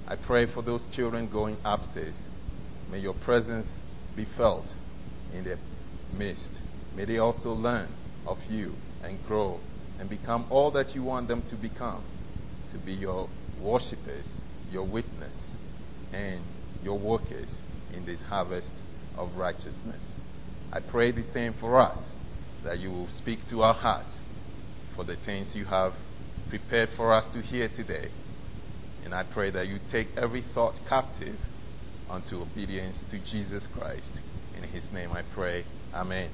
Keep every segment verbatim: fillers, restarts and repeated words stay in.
I pray for those children going upstairs. May your presence be felt in their midst. May they also learn of you and grow and become all that you want them to become, to be your worshipers, your witness, and your workers in this harvest of righteousness. I pray the same for us, that you will speak to our hearts for the things you have prepared for us to hear today. And I pray that you take every thought captive unto obedience to Jesus Christ. In his name I pray. Amen.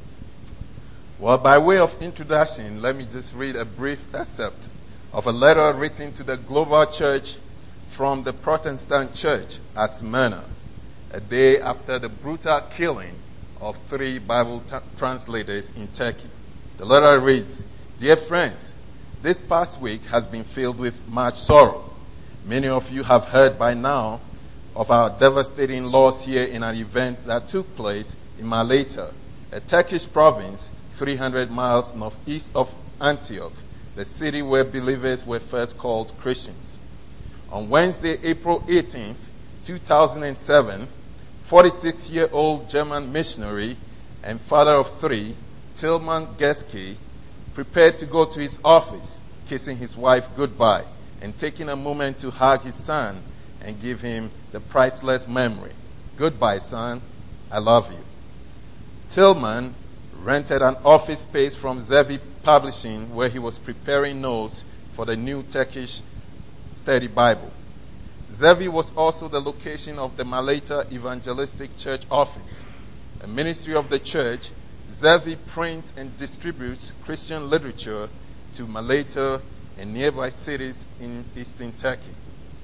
Well, by way of introduction, let me just read a brief excerpt of a letter written to the global church from the Protestant church at Smyrna, a day after the brutal killing of three Bible t- translators in Turkey. The letter reads, "Dear friends, this past week has been filled with much sorrow. Many of you have heard by now of our devastating loss here in an event that took place in Malaita, a Turkish province three hundred miles northeast of Antioch, the city where believers were first called Christians. On Wednesday, April eighteenth, two thousand seven, forty-six-year-old German missionary and father of three, Tilman Geske, prepared to go to his office, kissing his wife goodbye and taking a moment to hug his son and give him the priceless memory. Goodbye, son. I love you. Tilman rented an office space from Zevi Publishing where he was preparing notes for the new Turkish Study Bible. Zevi was also the location of the Malaita Evangelistic Church office. A ministry of the church, Zevi prints and distributes Christian literature to Malaita and nearby cities in eastern Turkey.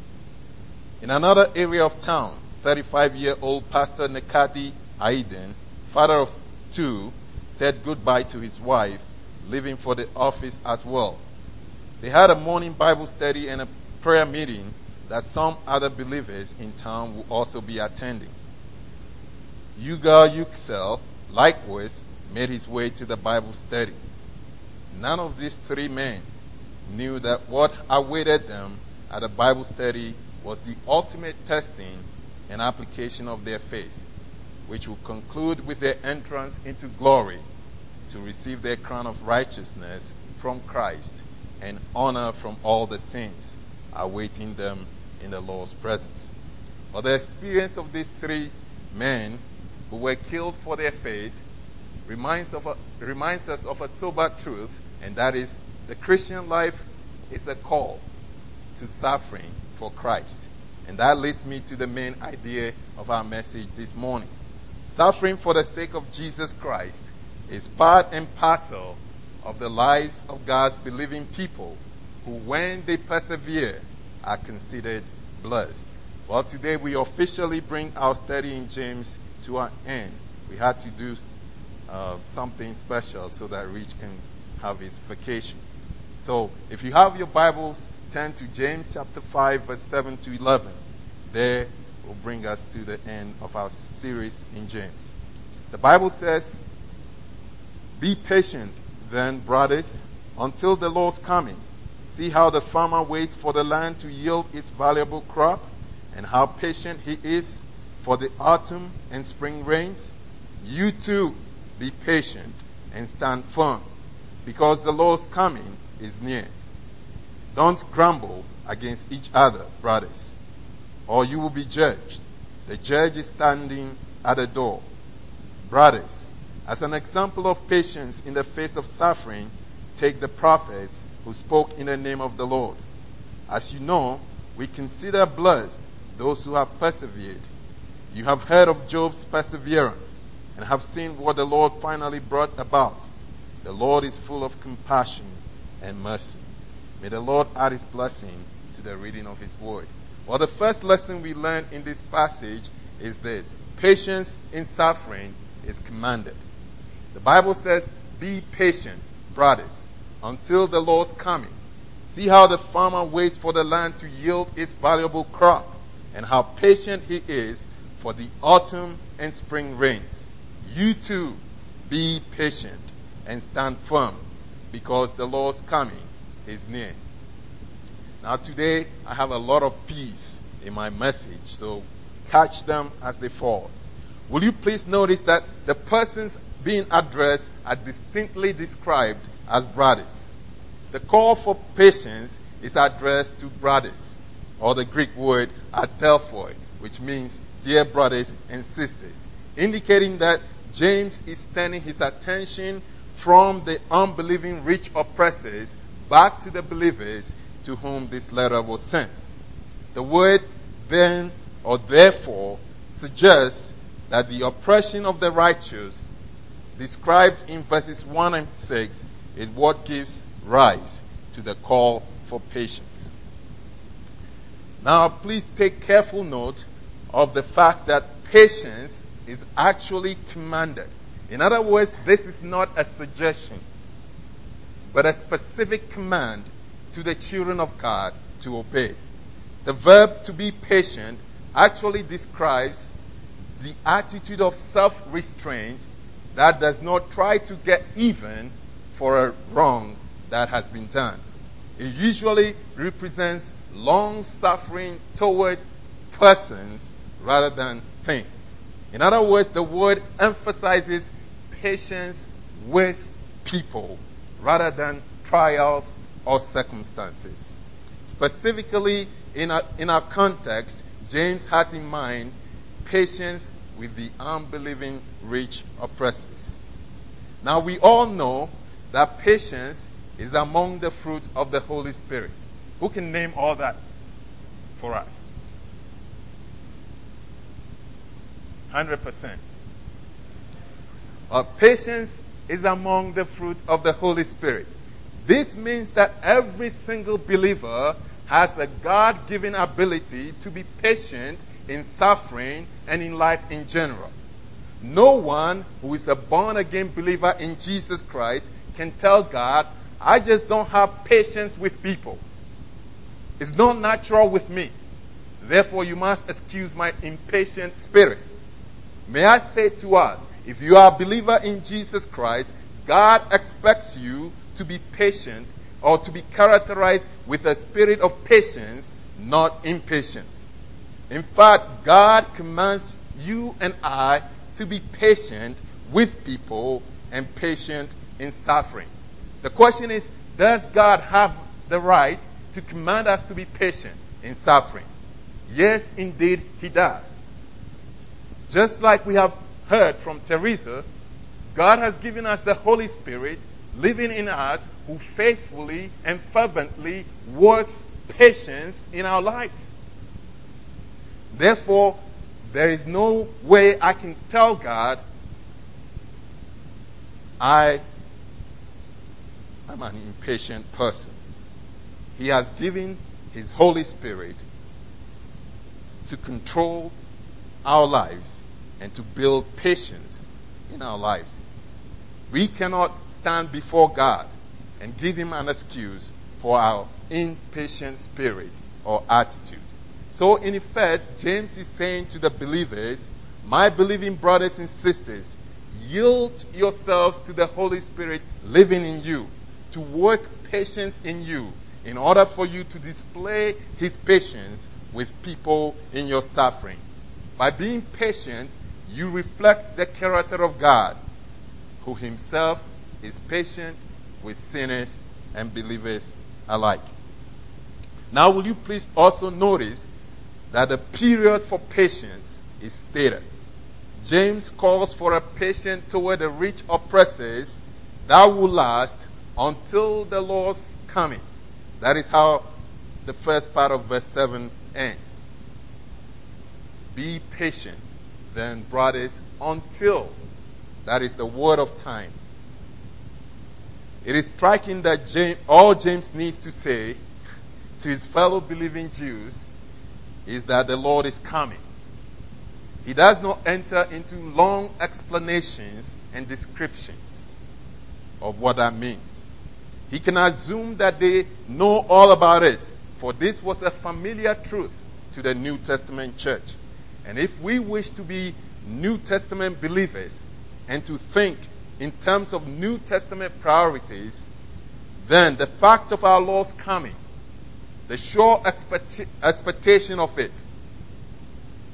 In another area of town, thirty-five-year-old Pastor Nekadi Aydin, father of two, said goodbye to his wife, leaving for the office as well. They had a morning Bible study and a prayer meeting that some other believers in town will also be attending. Yugal Yüksel likewise made his way to the Bible study. None of these three men knew that what awaited them at the Bible study was the ultimate testing and application of their faith, which will conclude with their entrance into glory to receive their crown of righteousness from Christ and honor from all the saints awaiting them in the Lord's presence. But the experience of these three men who were killed for their faith reminds, of a, reminds us of a sober truth, and that is the Christian life is a call to suffering for Christ. And that leads me to the main idea of our message this morning. Suffering for the sake of Jesus Christ is part and parcel of the lives of God's believing people who, when they persevere, are considered blessed. Well, today we officially bring our study in James to an end. We had to do uh, something special so that Rich can have his vacation. So if you have your Bibles, turn to James chapter five, verse seven to eleven. There will bring us to the end of our series in James. The Bible says, "Be patient then, brothers, until the Lord's coming. See how the farmer waits for the land to yield its valuable crop, and how patient he is for the autumn and spring rains. You too be patient and stand firm, because the Lord's coming is near. Don't grumble against each other, brothers, or you will be judged. The judge is standing at the door. Brothers, as an example of patience in the face of suffering, take the prophets who spoke in the name of the Lord. As you know, we consider blessed those who have persevered. You have heard of Job's perseverance and have seen what the Lord finally brought about. The Lord is full of compassion and mercy." May the Lord add his blessing to the reading of his word. Well, the first lesson we learn in this passage is this: patience in suffering is commanded. The Bible says, "Be patient, brothers, until the Lord's coming. See how the farmer waits for the land to yield its valuable crop, and how patient he is for the autumn and spring rains. You too be patient and stand firm, because the Lord's coming is near." Now today, I have a lot of P's in my message, so catch them as they fall. Will you please notice that the persons being addressed are distinctly described as brothers? The call for patience is addressed to brothers, or the Greek word adelphoi, which means dear brothers and sisters, indicating that James is turning his attention from the unbelieving rich oppressors back to the believers to whom this letter was sent. The word then or therefore suggests that the oppression of the righteous described in verses one and six is what gives rise to the call for patience. Now, please take careful note of the fact that patience is actually commanded. In other words, this is not a suggestion, but a specific command to the children of God to obey. The verb to be patient actually describes the attitude of self-restraint that does not try to get even for a wrong that has been done. It usually represents long suffering towards persons rather than things. In other words, the word emphasizes patience with people rather than trials or circumstances. Specifically, in our, in our context, James has in mind patience with the unbelieving rich oppressors. Now, we all know that patience is among the fruit of the Holy Spirit. Who can name all that for us? one hundred percent. Uh, patience is among the fruit of the Holy Spirit. This means that every single believer has a God-given ability to be patient in suffering and in life in general. No one who is a born-again believer in Jesus Christ can tell God, I just don't have patience with people. It's not natural with me. Therefore, you must excuse my impatient spirit. May I say to us, if you are a believer in Jesus Christ, God expects you to be patient or to be characterized with a spirit of patience, not impatience. In fact, God commands you and I to be patient with people and patient in suffering. The question is, does God have the right to command us to be patient in suffering? Yes, indeed, He does. Just like we have heard from Teresa, God has given us the Holy Spirit living in us who faithfully and fervently works patience in our lives. Therefore, there is no way I can tell God, I am an impatient person. He has given His Holy Spirit to control our lives and to build patience in our lives. We cannot stand before God and give Him an excuse for our impatient spirit or attitude. So in effect, James is saying to the believers, my believing brothers and sisters, yield yourselves to the Holy Spirit living in you, to work patience in you, in order for you to display His patience with people in your suffering. By being patient, you reflect the character of God, who Himself is patient with sinners and believers alike. Now, will you please also notice that the period for patience is stated. James calls for a patience toward the rich oppressors that will last until the Lord's coming. That is how the first part of verse seven ends. Be patient, then, brothers, until. That is the word of time. It is striking that James, all James needs to say to his fellow believing Jews is that the Lord is coming. He does not enter into long explanations and descriptions of what that means. He can assume that they know all about it, for this was a familiar truth to the New Testament church. And if we wish to be New Testament believers and to think in terms of New Testament priorities, then the fact of our Lord's coming, the sure expect- expectation of it,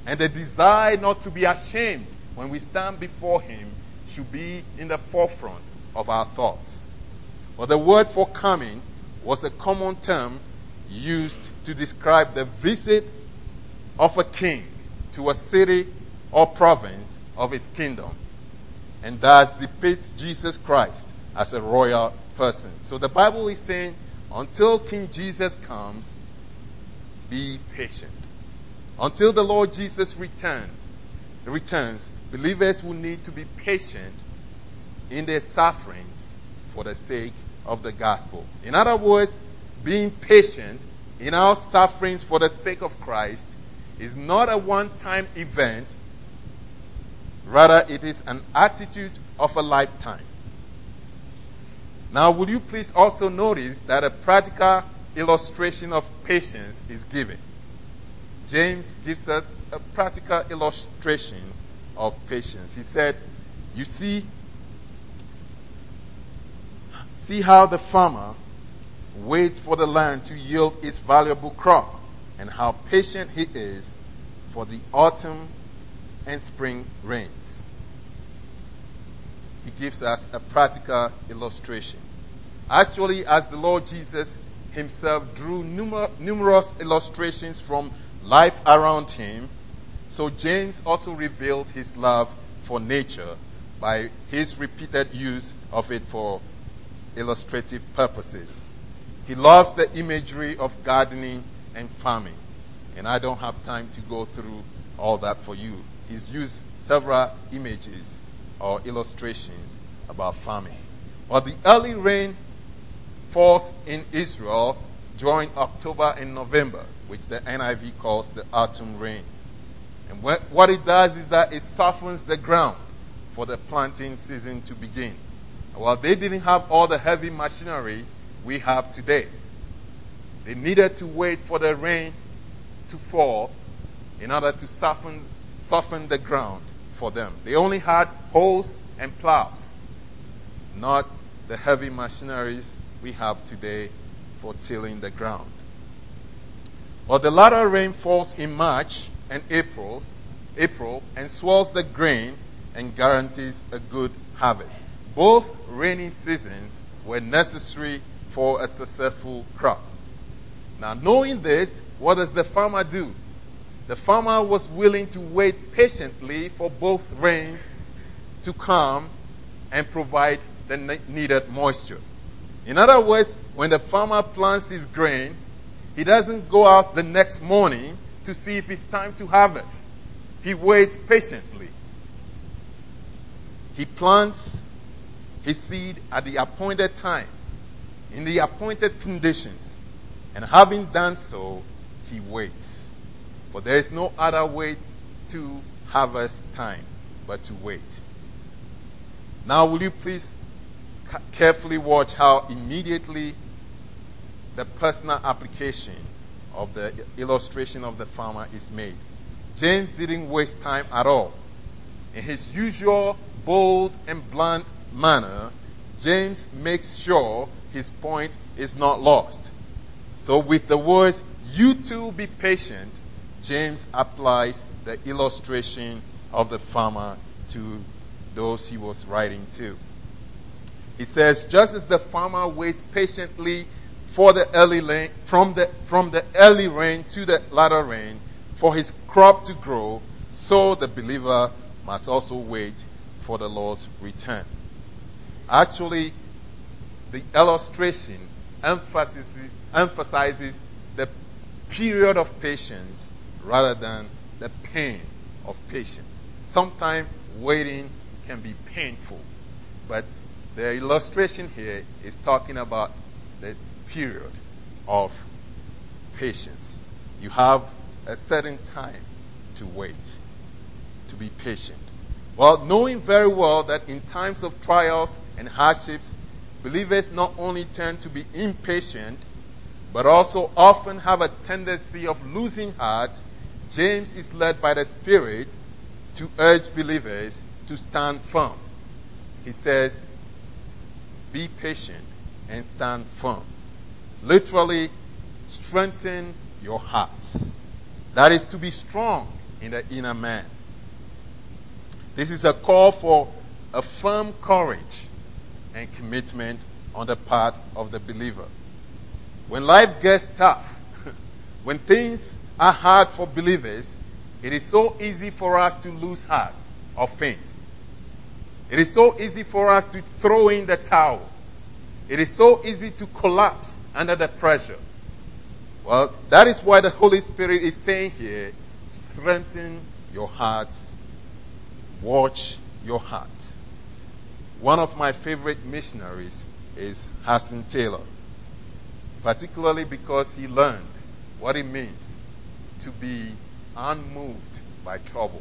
And the desire not to be ashamed when we stand before him should be in the forefront of our thoughts. But the word for coming was a common term used to describe the visit of a king to a city or province of his kingdom, and thus depicts Jesus Christ as a royal person. So the Bible is saying, until King Jesus comes, be patient. Until the Lord Jesus return, returns, believers will need to be patient in their sufferings for the sake of the gospel. In other words, being patient in our sufferings for the sake of Christ is not a one-time event. Rather, it is an attitude of a lifetime. Now, would you please also notice that a practical illustration of patience is given? James gives us a practical illustration of patience. He said, you see, see how the farmer waits for the land to yield its valuable crop, and how patient he is for the autumn and spring rains. He gives us a practical illustration. Actually, as the Lord Jesus himself drew numer- numerous illustrations from life around him, so James also revealed his love for nature by his repeated use of it for illustrative purposes. He loves the imagery of gardening and farming, and I don't have time to go through all that for you. He's used several images or illustrations about farming. Well, the early rain falls in Israel during October and November, which the N I V calls the autumn rain. And what it does is that it softens the ground for the planting season to begin. Well, they didn't have all the heavy machinery we have today. They needed to wait for the rain to fall in order to soften, soften the ground for them. They only had hoes and plows, not the heavy machineries we have today for tilling the ground. Well, the latter rain falls in March and April, April and swells the grain and guarantees a good harvest. Both rainy seasons were necessary for a successful crop. Now, knowing this, what does the farmer do? The farmer was willing to wait patiently for both rains to come and provide the ne- needed moisture. In other words, when the farmer plants his grain, he doesn't go out the next morning to see if it's time to harvest. He waits patiently. He plants his seed at the appointed time, in the appointed conditions, and having done so, he waits. For there is no other way to harvest time but to wait. Now, will you please ca- carefully watch how immediately the personal application of the illustration of the farmer is made. James didn't waste time at all. In his usual bold and blunt manner, James makes sure his point is not lost. So with the words, "You too be patient," James applies the illustration of the farmer to those he was writing to. He says, just as the farmer waits patiently for the early rain, from the from the early rain to the latter rain for his crop to grow, so the believer must also wait for the Lord's return. Actually, the illustration emphasizes, emphasizes the period of patience rather than the pain of patience. Sometimes waiting can be painful, but the illustration here is talking about the period of patience. You have a certain time to wait, to be patient. Well, knowing very well that in times of trials and hardships, believers not only tend to be impatient, but also often have a tendency of losing heart, James is led by the Spirit to urge believers to stand firm. He says, be patient and stand firm. Literally, strengthen your hearts. That is to be strong in the inner man. This is a call for a firm courage and commitment on the part of the believer. When life gets tough, when things are hard for believers, it is so easy for us to lose heart or faint. It is so easy for us to throw in the towel. It is so easy to collapse under the pressure. Well, that is why the Holy Spirit is saying here, strengthen your hearts, watch your heart. One of my favorite missionaries is Hudson Taylor, particularly because he learned what it means to be unmoved by trouble.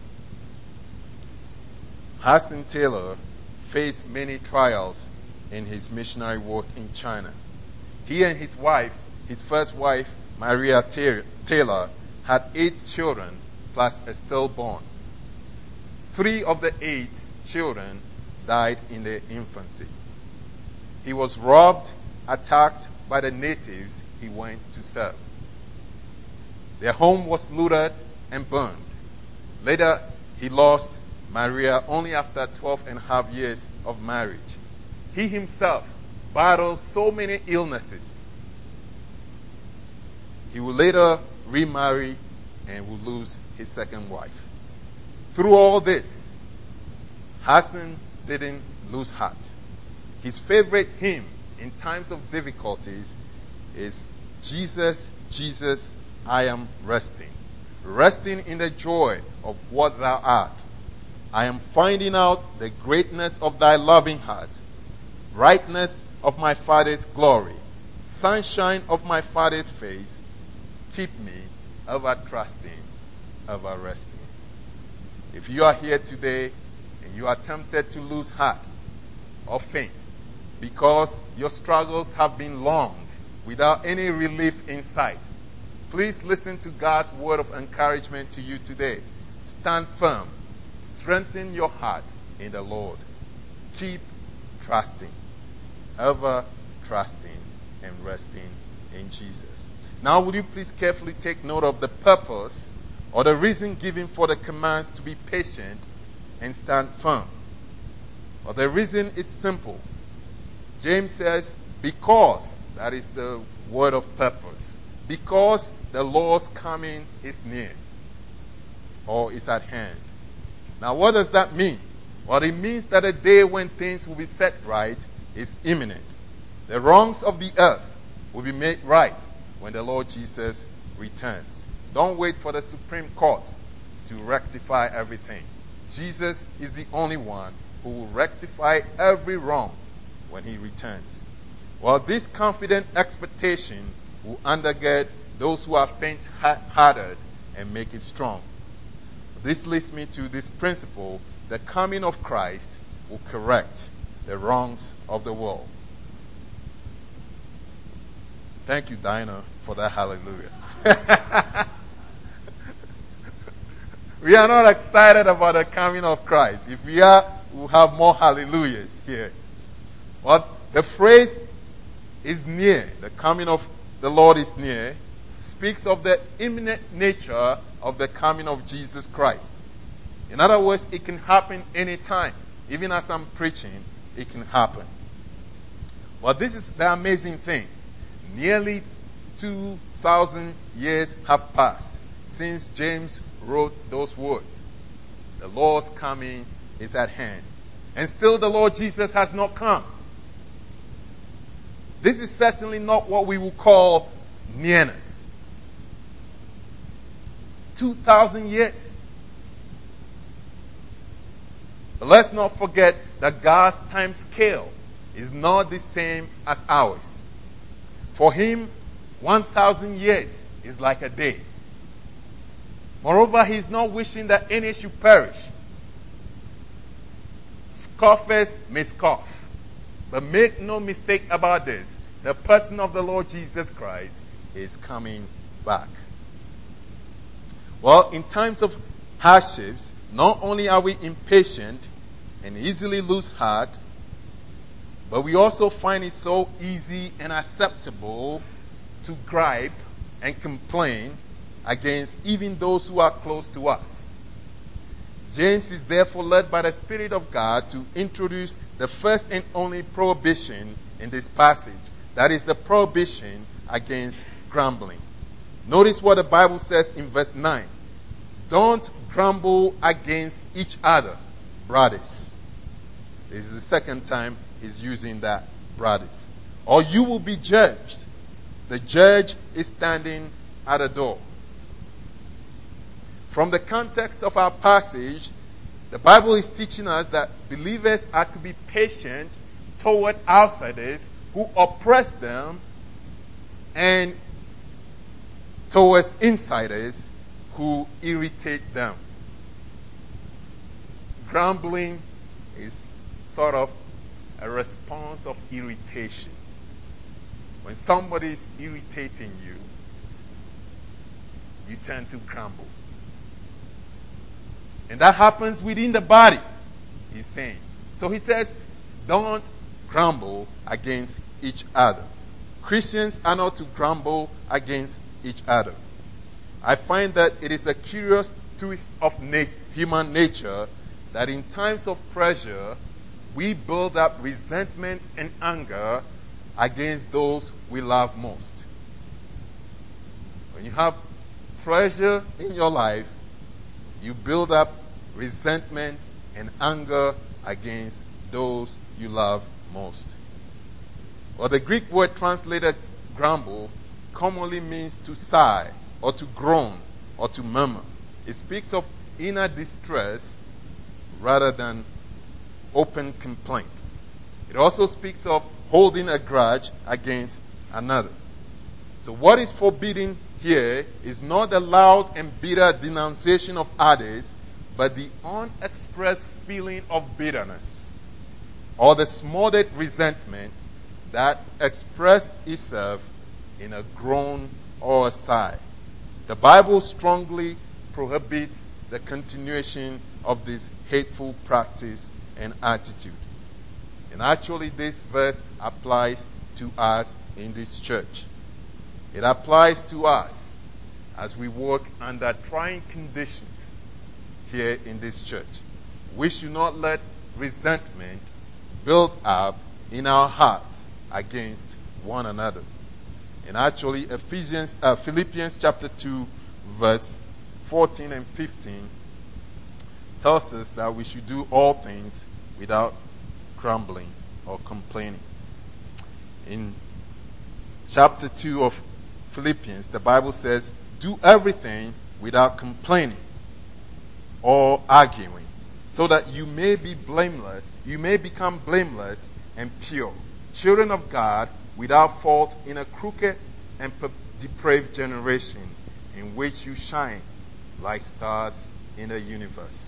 Hudson Taylor faced many trials in his missionary work in China. He and his wife, his first wife, Maria Taylor, had eight children plus a stillborn. Three of the eight children died in their infancy. He was robbed, attacked by the natives he went to serve. Their home was looted and burned. Later, he lost Maria only after twelve and a half years of marriage. He himself battled so many illnesses. He would later remarry and would lose his second wife. Through all this, Hudson didn't lose heart. His favorite hymn in times of difficulties is Jesus, Jesus, I am resting. Resting in the joy of what thou art. I am finding out the greatness of thy loving heart, brightness of my Father's glory, sunshine of my Father's face. Keep me ever trusting, ever resting. If you are here today and you are tempted to lose heart or faint because your struggles have been long without any relief in sight, please listen to God's word of encouragement to you today. Stand firm. Strengthen your heart in the Lord. Keep trusting, ever trusting and resting in Jesus. Now, would you please carefully take note of the purpose or the reason given for the commands to be patient and stand firm? Well, the reason is simple. James says, because, that is the word of purpose, because the Lord's coming is near or is at hand. Now, what does that mean? Well, it means that a day when things will be set right is imminent. The wrongs of the earth will be made right when the Lord Jesus returns. Don't wait for the Supreme Court to rectify everything. Jesus is the only one who will rectify every wrong when he returns. Well, this confident expectation will undergird those who are faint-hearted and make it strong. This leads me to this principle: the coming of Christ will correct the wrongs of the world. Thank you, Dinah, for that hallelujah. We are not excited about the coming of Christ. If we are, we'll have more hallelujahs here. Well, the phrase is near, the coming of the Lord is near, speaks of the imminent nature of the coming of Jesus Christ. In other words, it can happen anytime. Even as I'm preaching, it can happen. Well, this is the amazing thing. Nearly two thousand years have passed since James wrote those words. The Lord's coming is at hand. And still the Lord Jesus has not come. This is certainly not what we will call nearness. two thousand years. But let's not forget that God's time scale is not the same as ours. For him, one thousand years is like a day. Moreover, he is not wishing that any should perish. Scoffers may scoff. But make no mistake about this. The person of the Lord Jesus Christ is coming back. Well, in times of hardships, not only are we impatient and easily lose heart, but we also find it so easy and acceptable to gripe and complain against even those who are close to us. James is therefore led by the Spirit of God to introduce the first and only prohibition in this passage. That is the prohibition against grumbling. Notice what the Bible says in verse nine. Don't grumble against each other, brothers. This is the second time he's using that, brothers. Or you will be judged. The judge is standing at the door. From the context of our passage, the Bible is teaching us that believers are to be patient toward outsiders who oppress them, and towards insiders who irritate them. Grumbling is sort of a response of irritation. When somebody is irritating you, you tend to grumble. And that happens within the body, he's saying. So he says, don't grumble against each other. Christians are not to grumble against each other. I find that it is a curious twist of na- human nature that in times of pressure, we build up resentment and anger against those we love most. When you have pressure in your life, you build up resentment and anger against those you love most. Well, the Greek word translated grumble commonly means to sigh or to groan or to murmur. It speaks of inner distress rather than open complaint. It also speaks of holding a grudge against another. So what is forbidden here is not the loud and bitter denunciation of others, but the unexpressed feeling of bitterness or the smothered resentment that expresses itself in a groan or a sigh. The Bible strongly prohibits the continuation of this hateful practice and attitude. And actually this verse applies to us in this church. It applies to us as we work under trying conditions here in this church. We should not let resentment build up in our hearts against one another. And actually Ephesians, uh, Philippians chapter two verse fourteen and fifteen tells us that we should do all things without grumbling or complaining. In chapter two of Philippians, the Bible says, do everything without complaining or arguing, so that you may be blameless, you may become blameless and pure, children of God without fault in a crooked and depraved generation in which you shine like stars in the universe.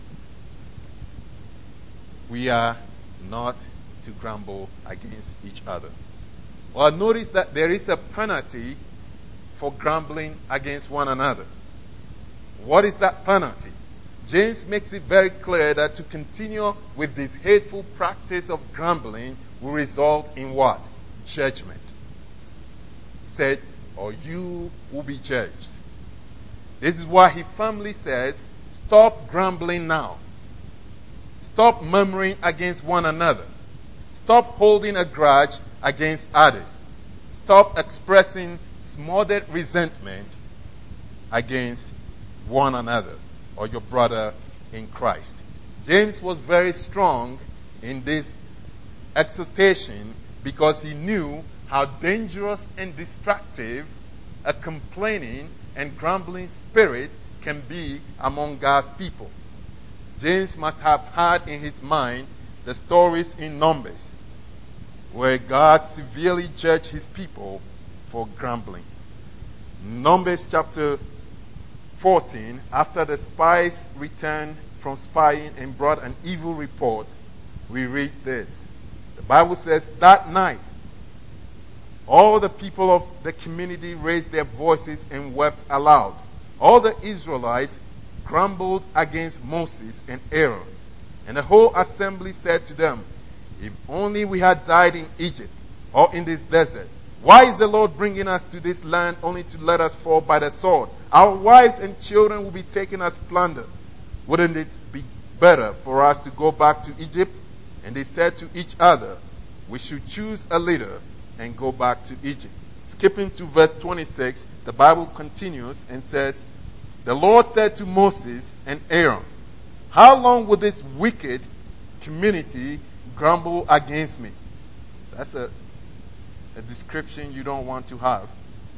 We are not to grumble against each other. Well, notice that there is a penalty for grumbling against one another. What is that penalty? James makes it very clear that to continue with this hateful practice of grumbling will result in what? Judgment. He said, or you will be judged. This is why he firmly says, stop grumbling now. Stop murmuring against one another. Stop holding a grudge against others. Stop expressing smothered resentment against one another or your brother in Christ. James was very strong in this exhortation because he knew how dangerous and destructive a complaining and grumbling spirit can be among God's people. James must have had in his mind the stories in Numbers where God severely judged his people for grumbling. Numbers chapter fourteen, after the spies returned from spying and brought an evil report, we read this. The Bible says, that night, all the people of the community raised their voices and wept aloud. All the Israelites grumbled against Moses and Aaron. And the whole assembly said to them, if only we had died in Egypt or in this desert, Why is the Lord bringing us to this land only to let us fall by the sword? Our wives and children will be taken as plunder. Wouldn't it be better for us to go back to Egypt? And they said to each other, we should choose a leader and go back to Egypt. Skipping to verse twenty-six, the Bible continues and says, the Lord said to Moses and Aaron, how long will this wicked community grumble against me? That's a, a description you don't want to have.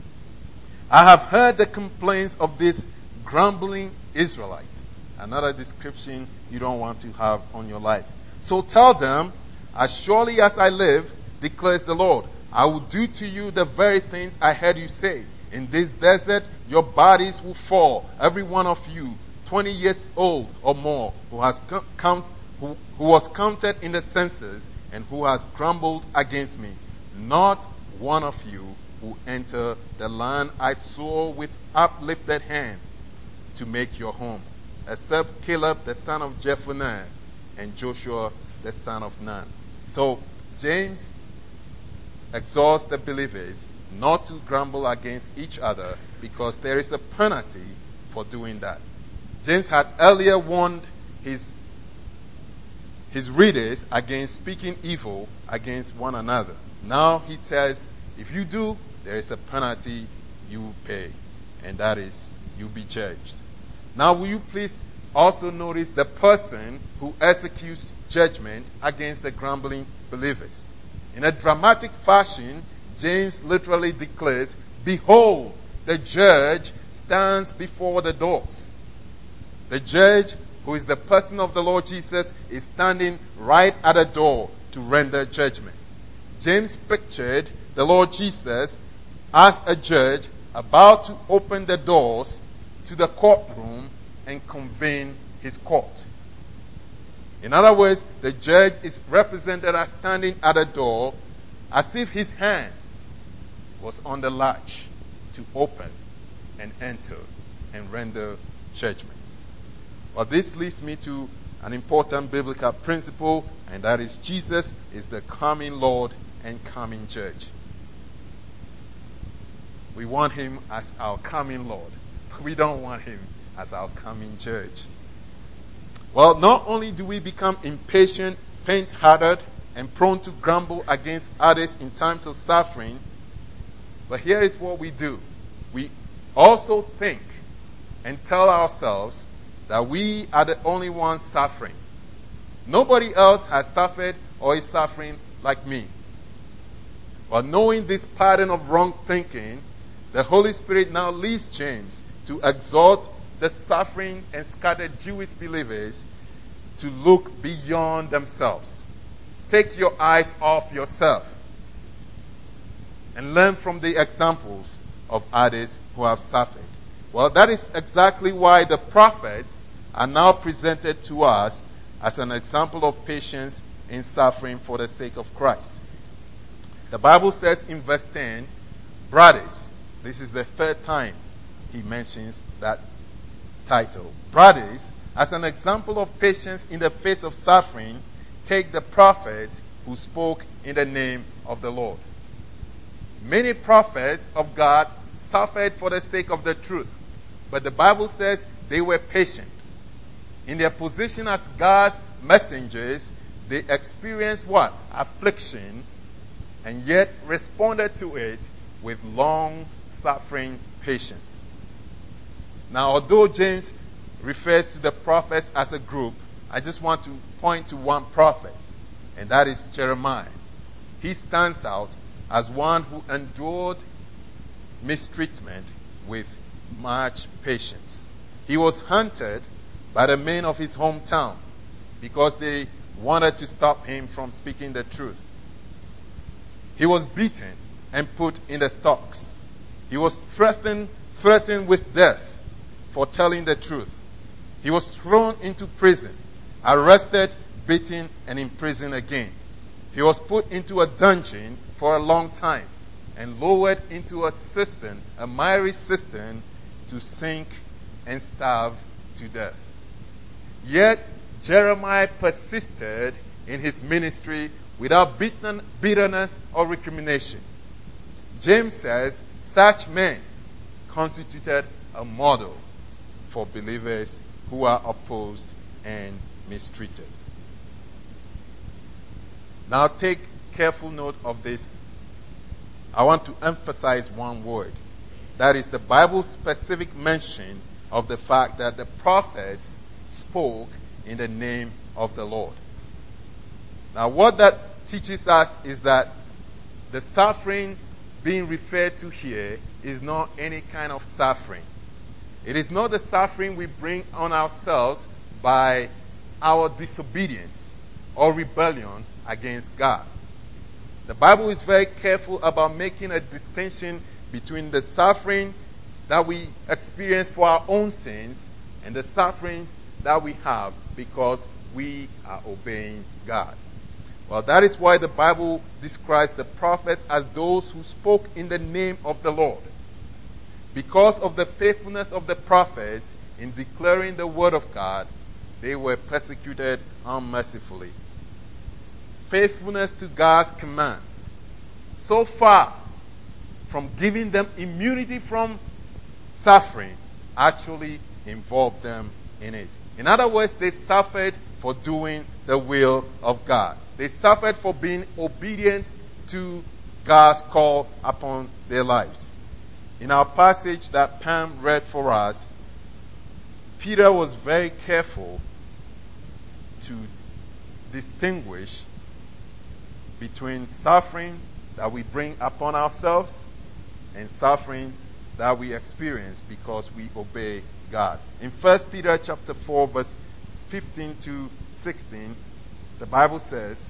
I have heard the complaints of these grumbling Israelites. Another description you don't want to have on your life. So tell them, as surely as I live, declares the Lord, I will do to you the very things I heard you say. In this desert, your bodies will fall, every one of you, twenty years old or more, who has count, who, who was counted in the census and who has grumbled against me. Not one of you will enter the land I swore with uplifted hand to make your home, except Caleb the son of Jephunneh and Joshua the son of Nun. So James exhorts the believers not to grumble against each other, because there is a penalty for doing that. James had earlier warned his his readers against speaking evil against one another. Now he says, if you do, there is a penalty you will pay, and that is, you'll be judged. Now will you please also notice the person who executes judgment against the grumbling believers. In a dramatic fashion, James literally declares, behold, the judge stands before the doors. The judge, who is the person of the Lord Jesus, is standing right at the door to render judgment. James pictured the Lord Jesus as a judge about to open the doors to the courtroom and convene his court. In other words, the judge is represented as standing at the door as if his hand was on the latch to open and enter and render judgment. Well, this leads me to an important biblical principle, and that is Jesus is the coming Lord and coming judge. We want him as our coming Lord. We don't want him as our coming judge. Well, not only do we become impatient, faint-hearted, and prone to grumble against others in times of suffering, but here is what we do. We also think and tell ourselves that we are the only ones suffering. Nobody else has suffered or is suffering like me. But knowing this pattern of wrong thinking, the Holy Spirit now leads James to exhort the suffering and scattered Jewish believers to look beyond themselves. Take your eyes off yourself and learn from the examples of others who have suffered. Well, that is exactly why the prophets are now presented to us as an example of patience in suffering for the sake of Christ. The Bible says in verse ten, brothers, this is the third time he mentions that title. Brothers, as an example of patience in the face of suffering, take the prophets who spoke in the name of the Lord. Many prophets of God suffered for the sake of the truth, but the Bible says they were patient. In their position as God's messengers, they experienced what? Affliction, and yet responded to it with long-suffering patience. Now, although James refers to the prophets as a group, I just want to point to one prophet, and that is Jeremiah. He stands out as one who endured mistreatment with much patience. He was hunted by the men of his hometown because they wanted to stop him from speaking the truth. He was beaten and put in the stocks. He was threatened, threatened with death for telling the truth. He was thrown into prison, arrested, beaten, and imprisoned again. He was put into a dungeon for a long time and lowered into a cistern, a miry cistern, to sink and starve to death. Yet Jeremiah persisted in his ministry without bitterness or recrimination. James says such men constituted a model for believers who are opposed and mistreated. Now take careful note of this. I want to emphasize one word. That is the Bible's specific mention of the fact that the prophets spoke in the name of the Lord. Now what that teaches us is that the suffering being referred to here is not any kind of suffering. It is not the suffering we bring on ourselves by our disobedience or rebellion against God. The Bible is very careful about making a distinction between the suffering that we experience for our own sins and the sufferings that we have because we are obeying God. Well, that is why the Bible describes the prophets as those who spoke in the name of the Lord. Because of the faithfulness of the prophets in declaring the word of God, they were persecuted unmercifully. Faithfulness to God's command, so far from giving them immunity from suffering, actually involved them in it. In other words, they suffered for doing the will of God. They suffered for being obedient to God's call upon their lives. In our passage that Pam read for us, Peter was very careful to distinguish between suffering that we bring upon ourselves and sufferings that we experience because we obey God. In First Peter chapter four, verse fifteen to sixteen, the Bible says,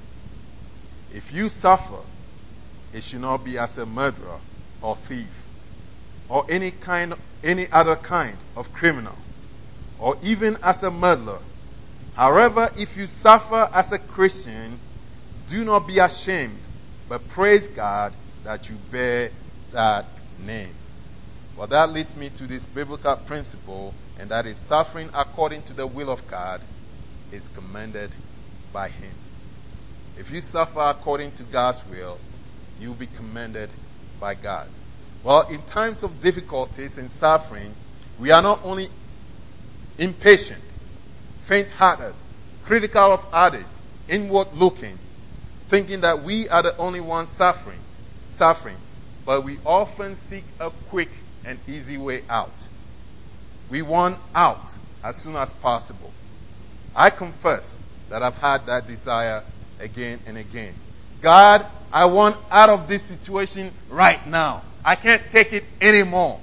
if you suffer, it should not be as a murderer or thief or any kind, any other kind of criminal, or even as a meddler. However, if you suffer as a Christian, do not be ashamed, but praise God that you bear that name. Well, that leads me to this biblical principle, and that is suffering according to the will of God is commended by Him. If you suffer according to God's will, you'll be commended by God. Well, in times of difficulties and suffering, we are not only impatient, faint-hearted, critical of others, inward-looking, thinking that we are the only ones suffering, suffering, but we often seek a quick and easy way out. We want out as soon as possible. I confess that I've had that desire again and again. God, I want out of this situation right now. I can't take it anymore.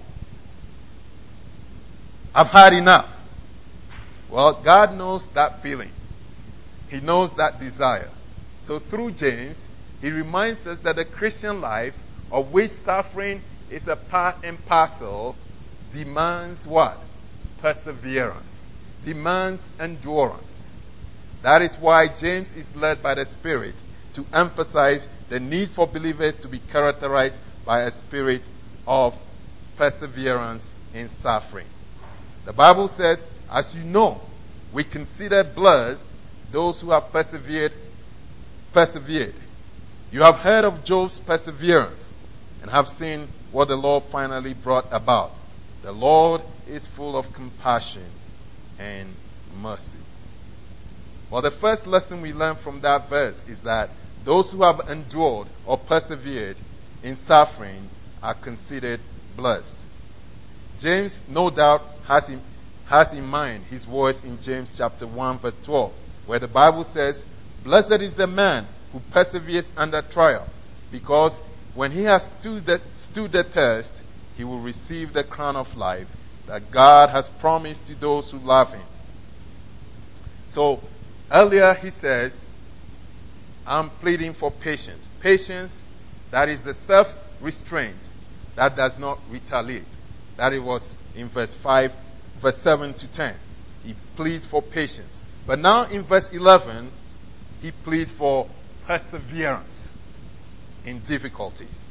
I've had enough. Well, God knows that feeling. He knows that desire. So through James, he reminds us that the Christian life, of which suffering is a part and parcel, demands what? Perseverance. Demands endurance. That is why James is led by the Spirit to emphasize the need for believers to be characterized by a spirit of perseverance in suffering. The Bible says, as you know, we consider blessed those who have persevered, persevered. You have heard of Job's perseverance and have seen what the Lord finally brought about. The Lord is full of compassion and mercy. Well, the first lesson we learn from that verse is that those who have endured or persevered in suffering are considered blessed. James, no doubt, has in, has in mind his words in James chapter one, verse twelve, where the Bible says, blessed is the man who perseveres under trial, because when he has stood the, stood the test, he will receive the crown of life that God has promised to those who love him. So, earlier he says, I'm pleading for patience. Patience, that is the self-restraint that does not retaliate. That it was in verse five, verse seven to ten. He pleads for patience. But now in verse eleven, he pleads for perseverance in difficulties.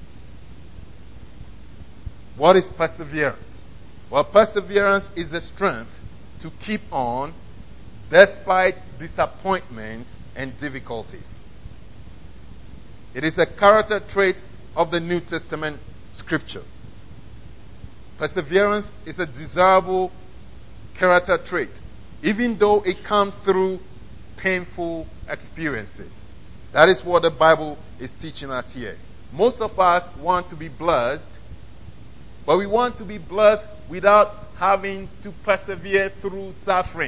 What is perseverance? Well, perseverance is the strength to keep on despite disappointments and difficulties. It is a character trait of the New Testament scripture. Perseverance is a desirable character trait, even though it comes through painful experiences. That is what the Bible is teaching us here. Most of us want to be blessed, but we want to be blessed without having to persevere through suffering.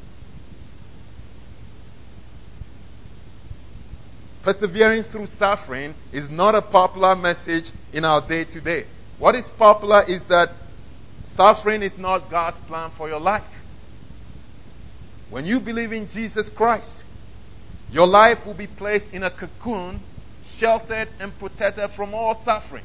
Persevering through suffering is not a popular message in our day to day. What is popular is that suffering is not God's plan for your life. When you believe in Jesus Christ, your life will be placed in a cocoon, sheltered and protected from all suffering.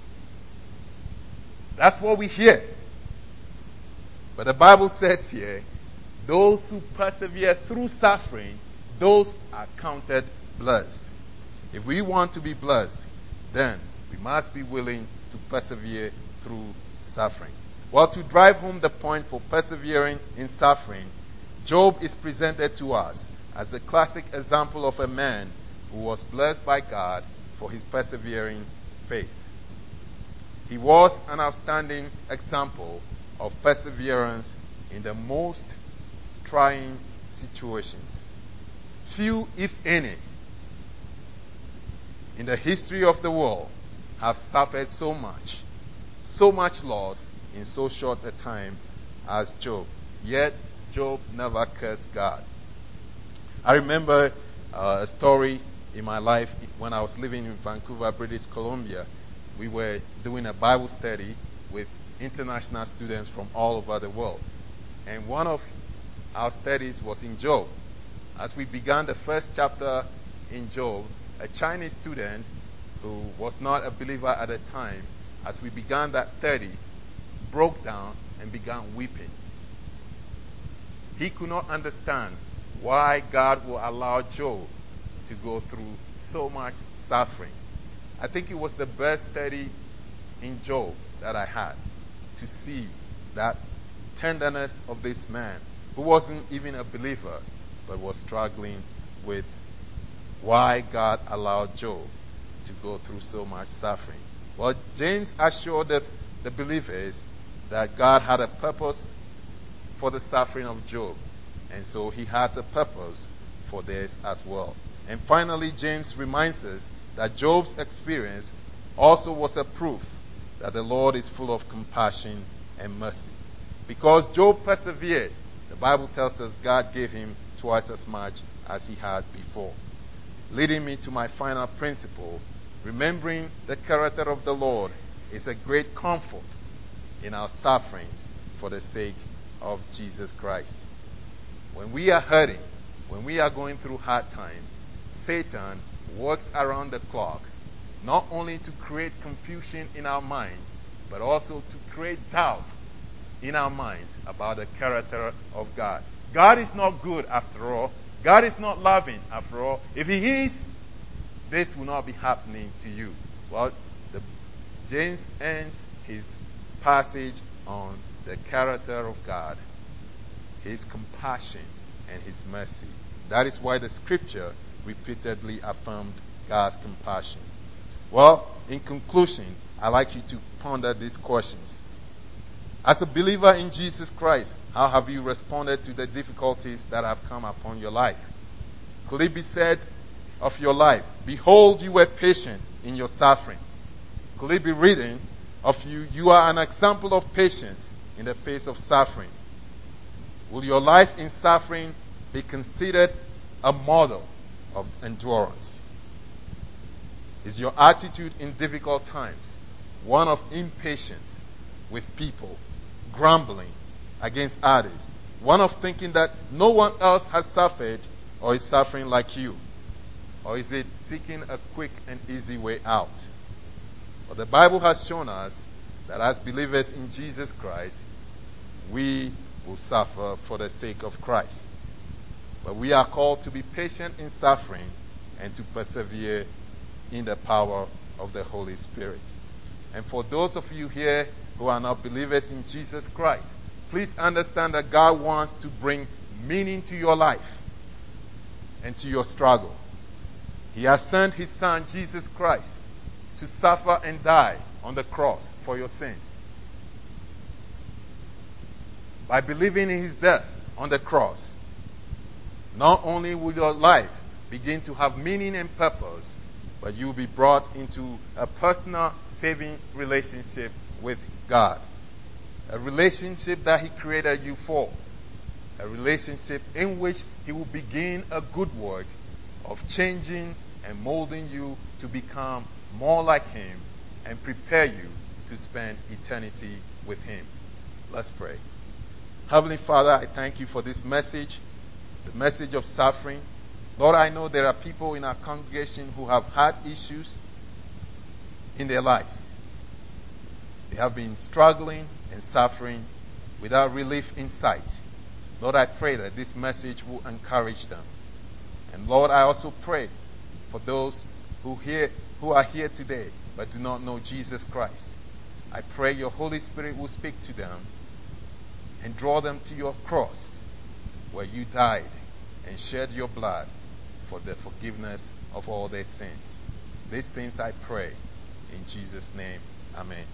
That's what we hear. But the Bible says here, those who persevere through suffering, those are counted blessed. If we want to be blessed, then we must be willing to persevere through suffering. Well, to drive home the point for persevering in suffering, Job is presented to us as the classic example of a man who was blessed by God for his persevering faith. He was an outstanding example of perseverance in the most trying situations. Few, if any, in the history of the world have suffered so much, so much loss in so short a time as Job. Yet, Job never cursed God. I remember uh, a story in my life when I was living in Vancouver, British Columbia. We were doing a Bible study with international students from all over the world. And one of our studies was in Job. As we began the first chapter in Job, a Chinese student who was not a believer at the time, as we began that study, broke down and began weeping. He could not understand why God will allow Job to go through so much suffering. I think it was the best study in Job that I had, to see that tenderness of this man who wasn't even a believer but was struggling with why God allowed Job to go through so much suffering. Well, James assured the, the believers that God had a purpose for the suffering of Job, and so he has a purpose for theirs as well. And finally, James reminds us that Job's experience also was a proof that the Lord is full of compassion and mercy. Because Job persevered, the Bible tells us God gave him twice as much as he had before. Leading me to my final principle, remembering the character of the Lord is a great comfort in our sufferings for the sake of Jesus Christ. When we are hurting, when we are going through hard times, Satan works around the clock, not only to create confusion in our minds, but also to create doubt in our minds about the character of God. God is not good after all. God is not loving after all. If he is, this will not be happening to you. Well, the, James ends his passage on the character of God, his compassion and his mercy. That is why the scripture repeatedly affirmed God's compassion. Well, in conclusion, I'd like you to ponder these questions. As a believer in Jesus Christ, how have you responded to the difficulties that have come upon your life? Could it be said of your life, behold, you were patient in your suffering? Could it be written of you, you are an example of patience in the face of suffering? Will your life in suffering be considered a model of endurance? Is your attitude in difficult times one of impatience with people, grumbling against others, one of thinking that no one else has suffered or is suffering like you? Or is it seeking a quick and easy way out? Well, the Bible has shown us that as believers in Jesus Christ, we will suffer for the sake of Christ. But we are called to be patient in suffering and to persevere in the power of the Holy Spirit. And for those of you here who are not believers in Jesus Christ, please understand that God wants to bring meaning to your life and to your struggle. He has sent his Son, Jesus Christ, to suffer and die on the cross for your sins. By believing in his death on the cross, not only will your life begin to have meaning and purpose, but you will be brought into a personal saving relationship with God. A relationship that he created you for. A relationship in which he will begin a good work of changing and molding you to become more like him and prepare you to spend eternity with him. Let's pray. Heavenly Father, I thank you for this message, the message of suffering. Lord, I know there are people in our congregation who have had issues in their lives. They have been struggling and suffering without relief in sight. Lord, I pray that this message will encourage them. And Lord, I also pray for those who here, who are here today but do not know Jesus Christ. I pray your Holy Spirit will speak to them and draw them to your cross where you died and shed your blood for the forgiveness of all their sins. These things I pray in Jesus' name. Amen.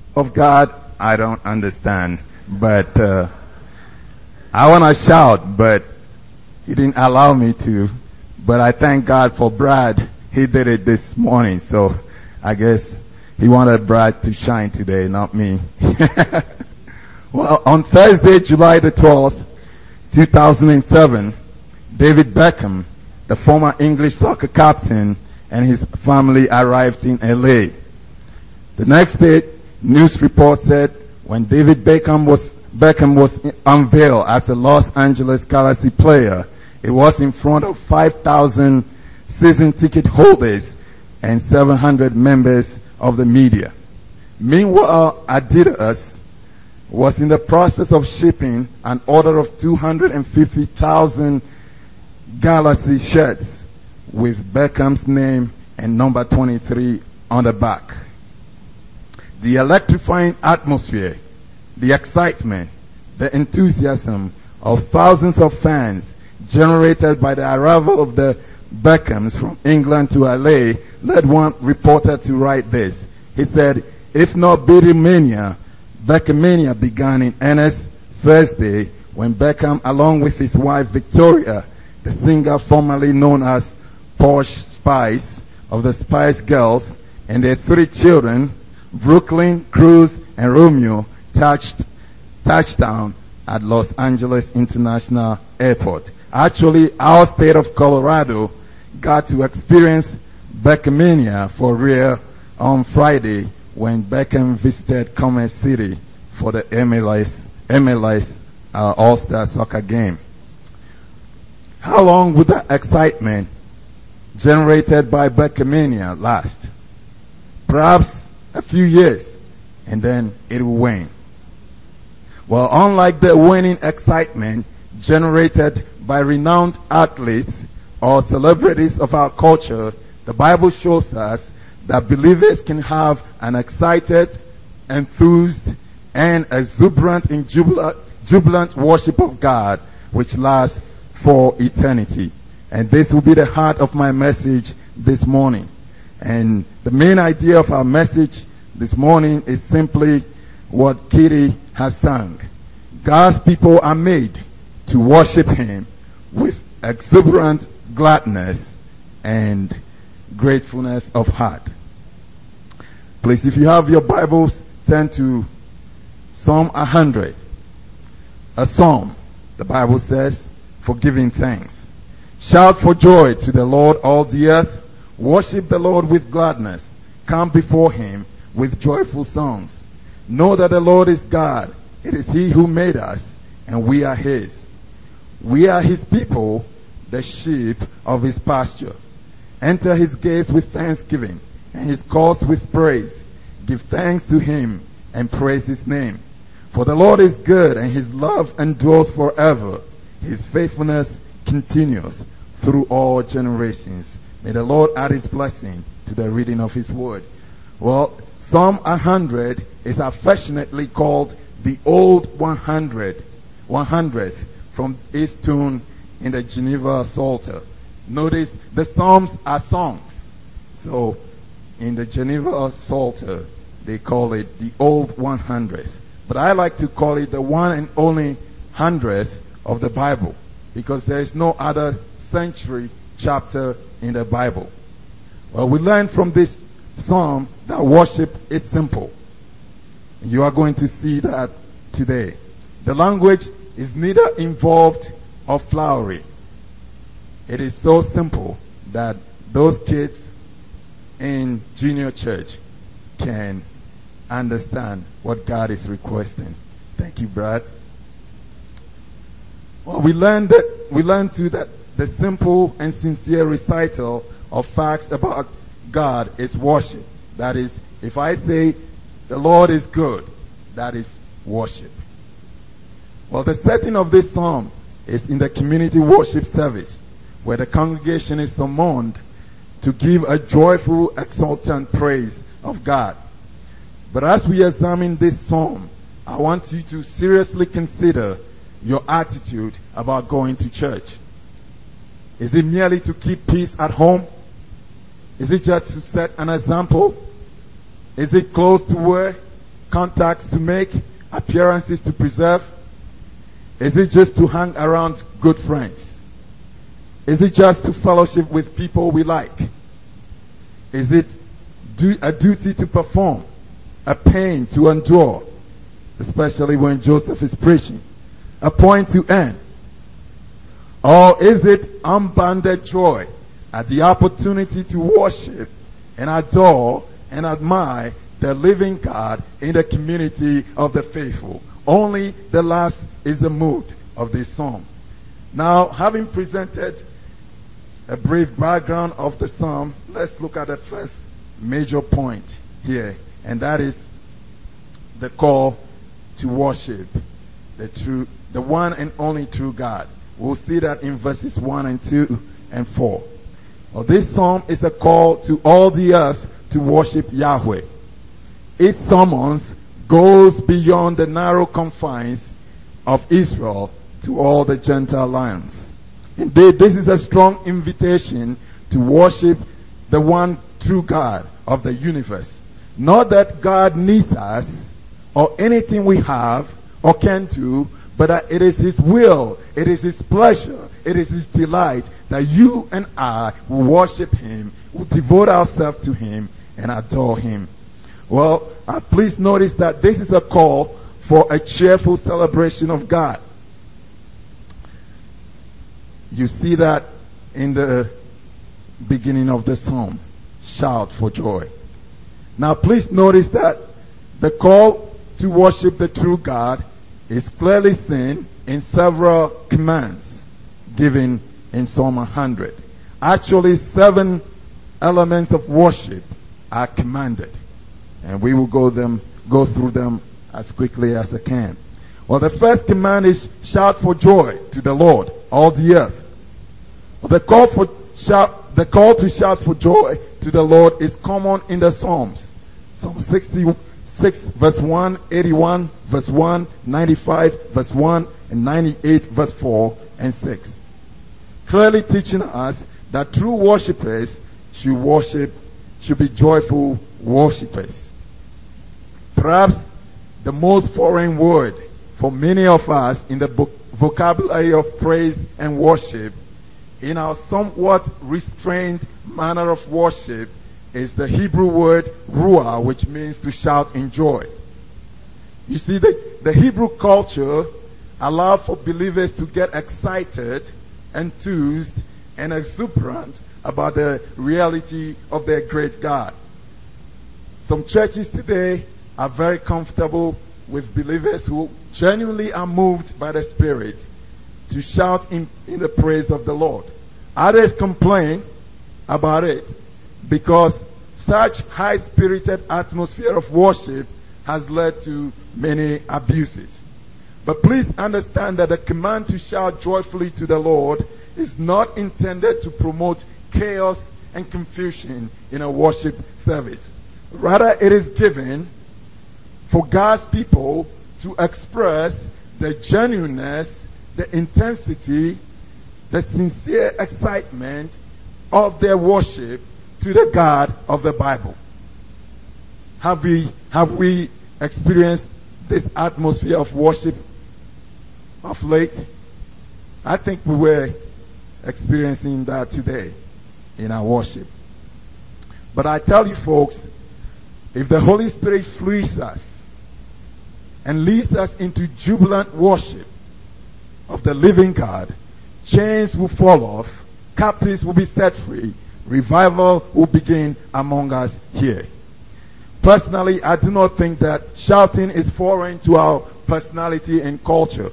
of God, I don't understand. But uh, I want to shout, but he didn't allow me to. But I thank God for Brad. He did it this morning, so I guess he wanted Brad to shine today, not me. Well, on Thursday, July the twelfth, two thousand seven, David Beckham, the former English soccer captain, and his family arrived in L A. The next day, news report said when David Beckham was Beckham was unveiled as a Los Angeles Galaxy player, it was in front of five thousand season ticket holders and seven hundred members of the media. Meanwhile, Adidas was in the process of shipping an order of two hundred fifty thousand Galaxy shirts with Beckham's name and number twenty-three on the back. The electrifying atmosphere, the excitement, the enthusiasm of thousands of fans generated by the arrival of the Beckhams from England to L A led one reporter to write this. He said, if not Beatlemania, Beckhamania began in earnest Thursday when Beckham, along with his wife Victoria, the singer formerly known as Posh Spice of the Spice Girls, and their three children, Brooklyn, Cruz, and Romeo, touched touchdown at Los Angeles International Airport. Actually, our state of Colorado got to experience Beckhamania for real on Friday when Beckham visited Commerce City for the M L S, M L S uh, All-Star Soccer game. How long would that excitement generated by Beckhamania last? Perhaps a few years, and then it will wane. Well, unlike the waning excitement generated by renowned athletes or celebrities of our culture, the Bible shows us that believers can have an excited, enthused, and exuberant and jubilant, jubilant worship of God which lasts for eternity. And this will be the heart of my message this morning. And the main idea of our message this morning is simply what Kitty has sung. God's people are made to worship Him with exuberant gladness and gratefulness of heart. Please, if you have your Bibles, turn to Psalm one hundred. A psalm, the Bible says, for giving thanks. Shout for joy to the Lord, all the earth. Worship the Lord with gladness. Come before Him with joyful songs. Know that the Lord is God. It is He who made us, and we are His. We are His people, the sheep of His pasture. Enter His gates with thanksgiving, and His courts with praise. Give thanks to Him, and praise His name. For the Lord is good, and His love endures forever. His faithfulness continues through all generations. May the Lord add His blessing to the reading of His word. Well, Psalm one hundred is affectionately called the Old one hundred, one hundredth from its tune in the Geneva Psalter. Notice the Psalms are songs. So in the Geneva Psalter, they call it the Old one hundredth. But I like to call it the one and only hundredth of the Bible, because there is no other century chapter in the Bible. Well, we learn from this psalm that worship is simple. You are going to see that today. The language is neither involved or flowery. It is so simple that those kids in junior church can understand what God is requesting. Thank you, Brad. Well, we learned that we learned too that the simple and sincere recital of facts about God is worship. That is, if I say the Lord is good, that is worship. Well, the setting of this psalm is in the community worship service, where the congregation is summoned to give a joyful, exultant praise of God. But as we examine this psalm, I want you to seriously consider your attitude about going to church. Is it merely to keep peace at home? Is it just to set an example? Is it clothes to wear? contacts to make, appearances to preserve? Is it just to hang around good friends? Is it just to fellowship with people we like? Is it do, a duty to perform, a pain to endure, especially when Joseph is preaching, a point to earn? Or is it unbounded joy at the opportunity to worship and adore and admire the living God in the community of the faithful? Only the last is the mood of this psalm. Now, having presented a brief background of the psalm, let's look at the first major point here, and that is the call to worship the true, the one and only true God. We'll see that in verses one and two and four. Well, this psalm is a call to all the earth to worship Yahweh. Its summons goes beyond the narrow confines of Israel to all the Gentile lands. Indeed, this is a strong invitation to worship the one true God of the universe. Not that God needs us or anything we have or can do, but that it is His will, it is His pleasure, it is His delight that you and I will worship Him, will devote ourselves to Him and adore Him. Well, uh, please notice that this is a call for a cheerful celebration of God. You see that in the beginning of the psalm. Shout for joy. Now please notice that the call to worship the true God is clearly seen in several commands given in Psalm one hundred. Actually, seven elements of worship are commanded. And we will go them, go through them as quickly as I can. Well, the first command is shout for joy to the Lord, all the earth. Well, the call for shout, the call to shout for joy to the Lord is common in the Psalms. Psalm sixty-six verse one, eighty-one verse one, ninety-five verse one, and ninety-eight verse four and six. Clearly teaching us that true worshippers should worship, should be joyful worshippers. Perhaps the most foreign word for many of us in the vocabulary of praise and worship, in our somewhat restrained manner of worship, is the Hebrew word ruah, which means to shout in joy. You see, the, the Hebrew culture allowed for believers to get excited, enthused, and exuberant about the reality of their great God. Some churches today are very comfortable with believers who genuinely are moved by the Spirit to shout in, in the praise of the Lord. Others complain about it because such high-spirited atmosphere of worship has led to many abuses. But please understand that the command to shout joyfully to the Lord is not intended to promote chaos and confusion in a worship service. Rather, it is given for God's people to express the genuineness, the intensity, the sincere excitement of their worship to the God of the Bible. Have we, have we experienced this atmosphere of worship of late? I think we were experiencing that today in our worship. But I tell you folks, if the Holy Spirit frees us and leads us into jubilant worship of the living God, chains will fall off, captives will be set free, revival will begin among us here. Personally, I do not think that shouting is foreign to our personality and culture.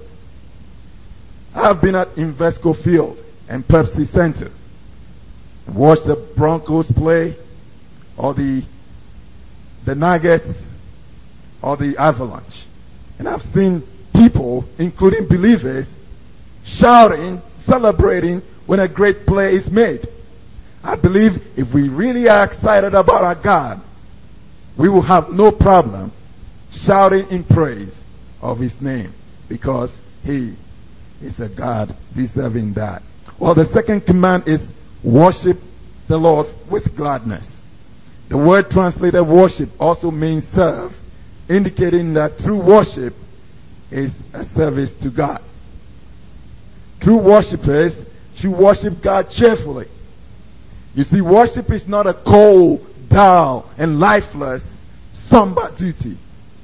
I have been at Invesco Field and Pepsi Center, watched the Broncos play, or the the Nuggets, or the Avalanche. And I've seen people, including believers, shouting, celebrating when a great play is made. I believe if we really are excited about our God, we will have no problem shouting in praise of His name, because He is a God deserving that. Well, the second command is worship the Lord with gladness. The word translated worship also means serve, indicating that true worship is a service to God. True worshipers should worship God cheerfully. You see, worship is not a cold, dull, and lifeless, somber duty.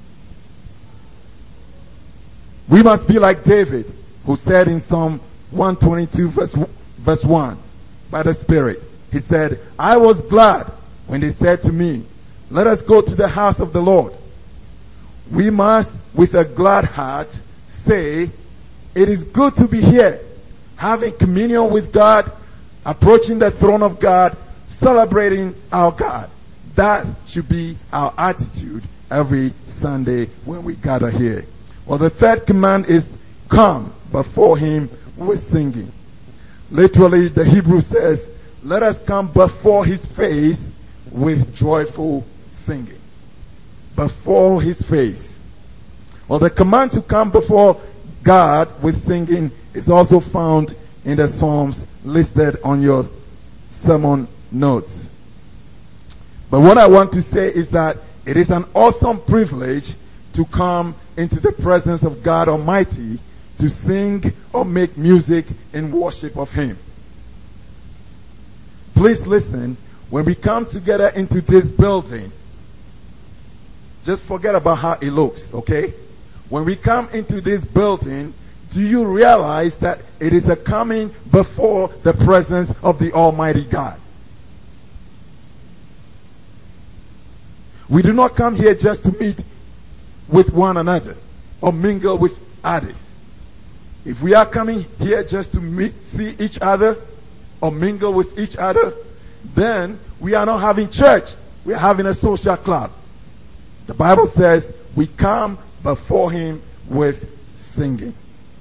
We must be like David, who said in Psalm one twenty-two verse, verse one, by the Spirit, he said, I was glad when they said to me, let us go to the house of the Lord. We must, with a glad heart, say, it is good to be here, having communion with God, approaching the throne of God, celebrating our God. That should be our attitude every Sunday when we gather here. Well, the third command is come before him with singing. Literally, the Hebrew says, let us come before his face with joyful singing. Before his face. Well, the command to come before God with singing is also found in the Psalms listed on your sermon notes. But what I want to say is that it is an awesome privilege to come into the presence of God Almighty to sing or make music in worship of him. Please listen, when we come together into this building, just forget about how it looks, okay? When we come into this building, do you realize that it is a coming before the presence of the Almighty God? We do not come here just to meet with one another or mingle with others. If we are coming here just to meet, see each other or mingle with each other, then we are not having church. We are having a social club. The Bible says we come before him with singing.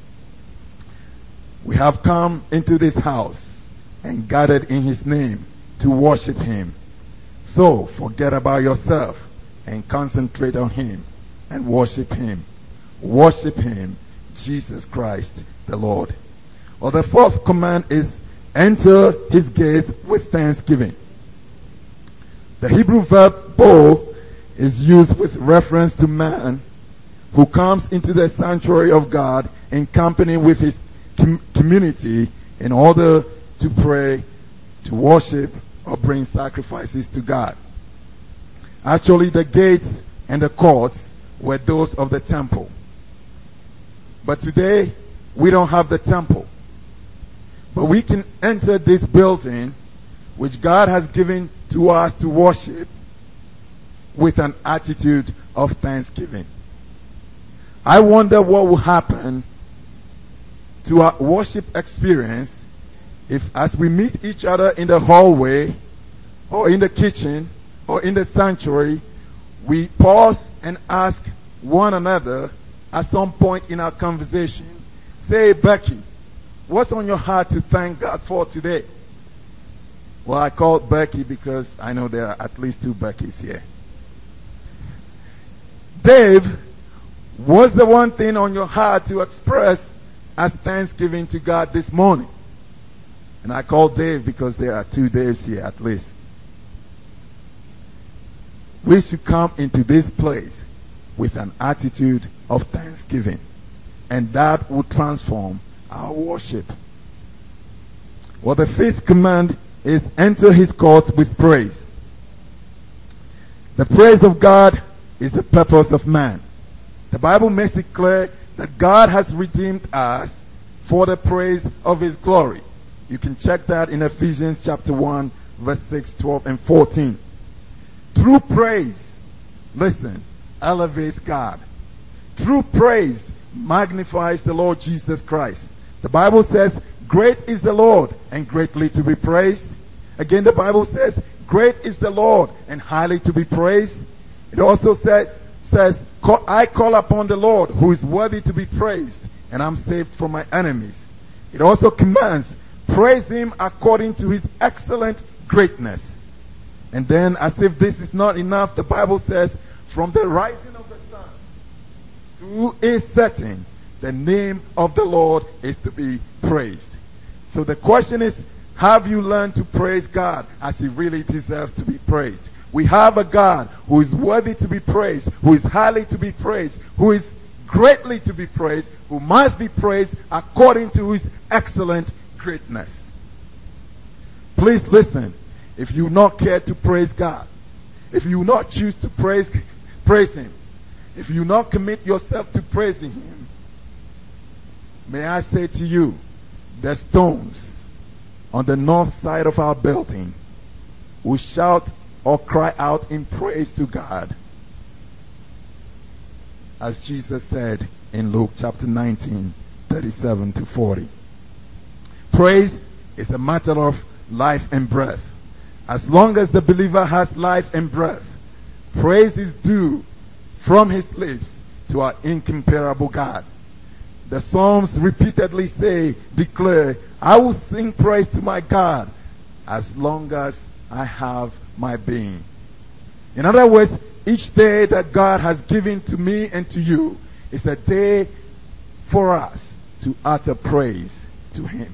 We have come into this house and gathered in his name to worship him. So forget about yourself and concentrate on him and worship him. Worship him, Jesus Christ the Lord. Well, the fourth command is enter his gates with thanksgiving. The Hebrew verb bo is used with reference to man who comes into the sanctuary of God in company with his com- community in order to pray, to worship, or bring sacrifices to God. Actually, the gates and the courts were those of the temple. But today, we don't have the temple. But we can enter this building, which God has given to us to worship, with an attitude of thanksgiving. I wonder what will happen to our worship experience if, as we meet each other in the hallway, or in the kitchen, or in the sanctuary, we pause and ask one another at some point in our conversation, say, Becky, what's on your heart to thank God for today? Well, I called Becky because I know there are at least two Beckys here. Dave, what's the one thing on your heart to express as thanksgiving to God this morning? And I called Dave because there are two Daves here at least. We should come into this place with an attitude of thanksgiving. And that will transform our worship. Well, the fifth command is enter his courts with praise. The praise of God is the purpose of man. The Bible makes it clear that God has redeemed us for the praise of his glory. You can check that in Ephesians chapter one, verse six, twelve, and fourteen. True praise, listen, elevates God. True praise magnifies the Lord Jesus Christ. The Bible says, great is the Lord and greatly to be praised. Again, the Bible says, great is the Lord and highly to be praised. It also said, says, I call upon the Lord who is worthy to be praised, and I'm saved from my enemies. It also commands, praise him according to his excellent greatness. And then, as if this is not enough, the Bible says, from the rising of the sun to its setting, the name of the Lord is to be praised. So the question is, have you learned to praise God as he really deserves to be praised? We have a God who is worthy to be praised, who is highly to be praised, who is greatly to be praised, who must be praised according to his excellent greatness. Please listen. If you not care to praise God, if you not choose to praise, praise him, if you not commit yourself to praising him, may I say to you, the stones on the north side of our building will shout or cry out in praise to God. As Jesus said in Luke chapter nineteen, thirty-seven to forty. Praise is a matter of life and breath. As long as the believer has life and breath, praise is due from his lips to our incomparable God. The Psalms repeatedly say, declare, I will sing praise to my God as long as I have my being. In other words, each day that God has given to me and to you is a day for us to utter praise to him.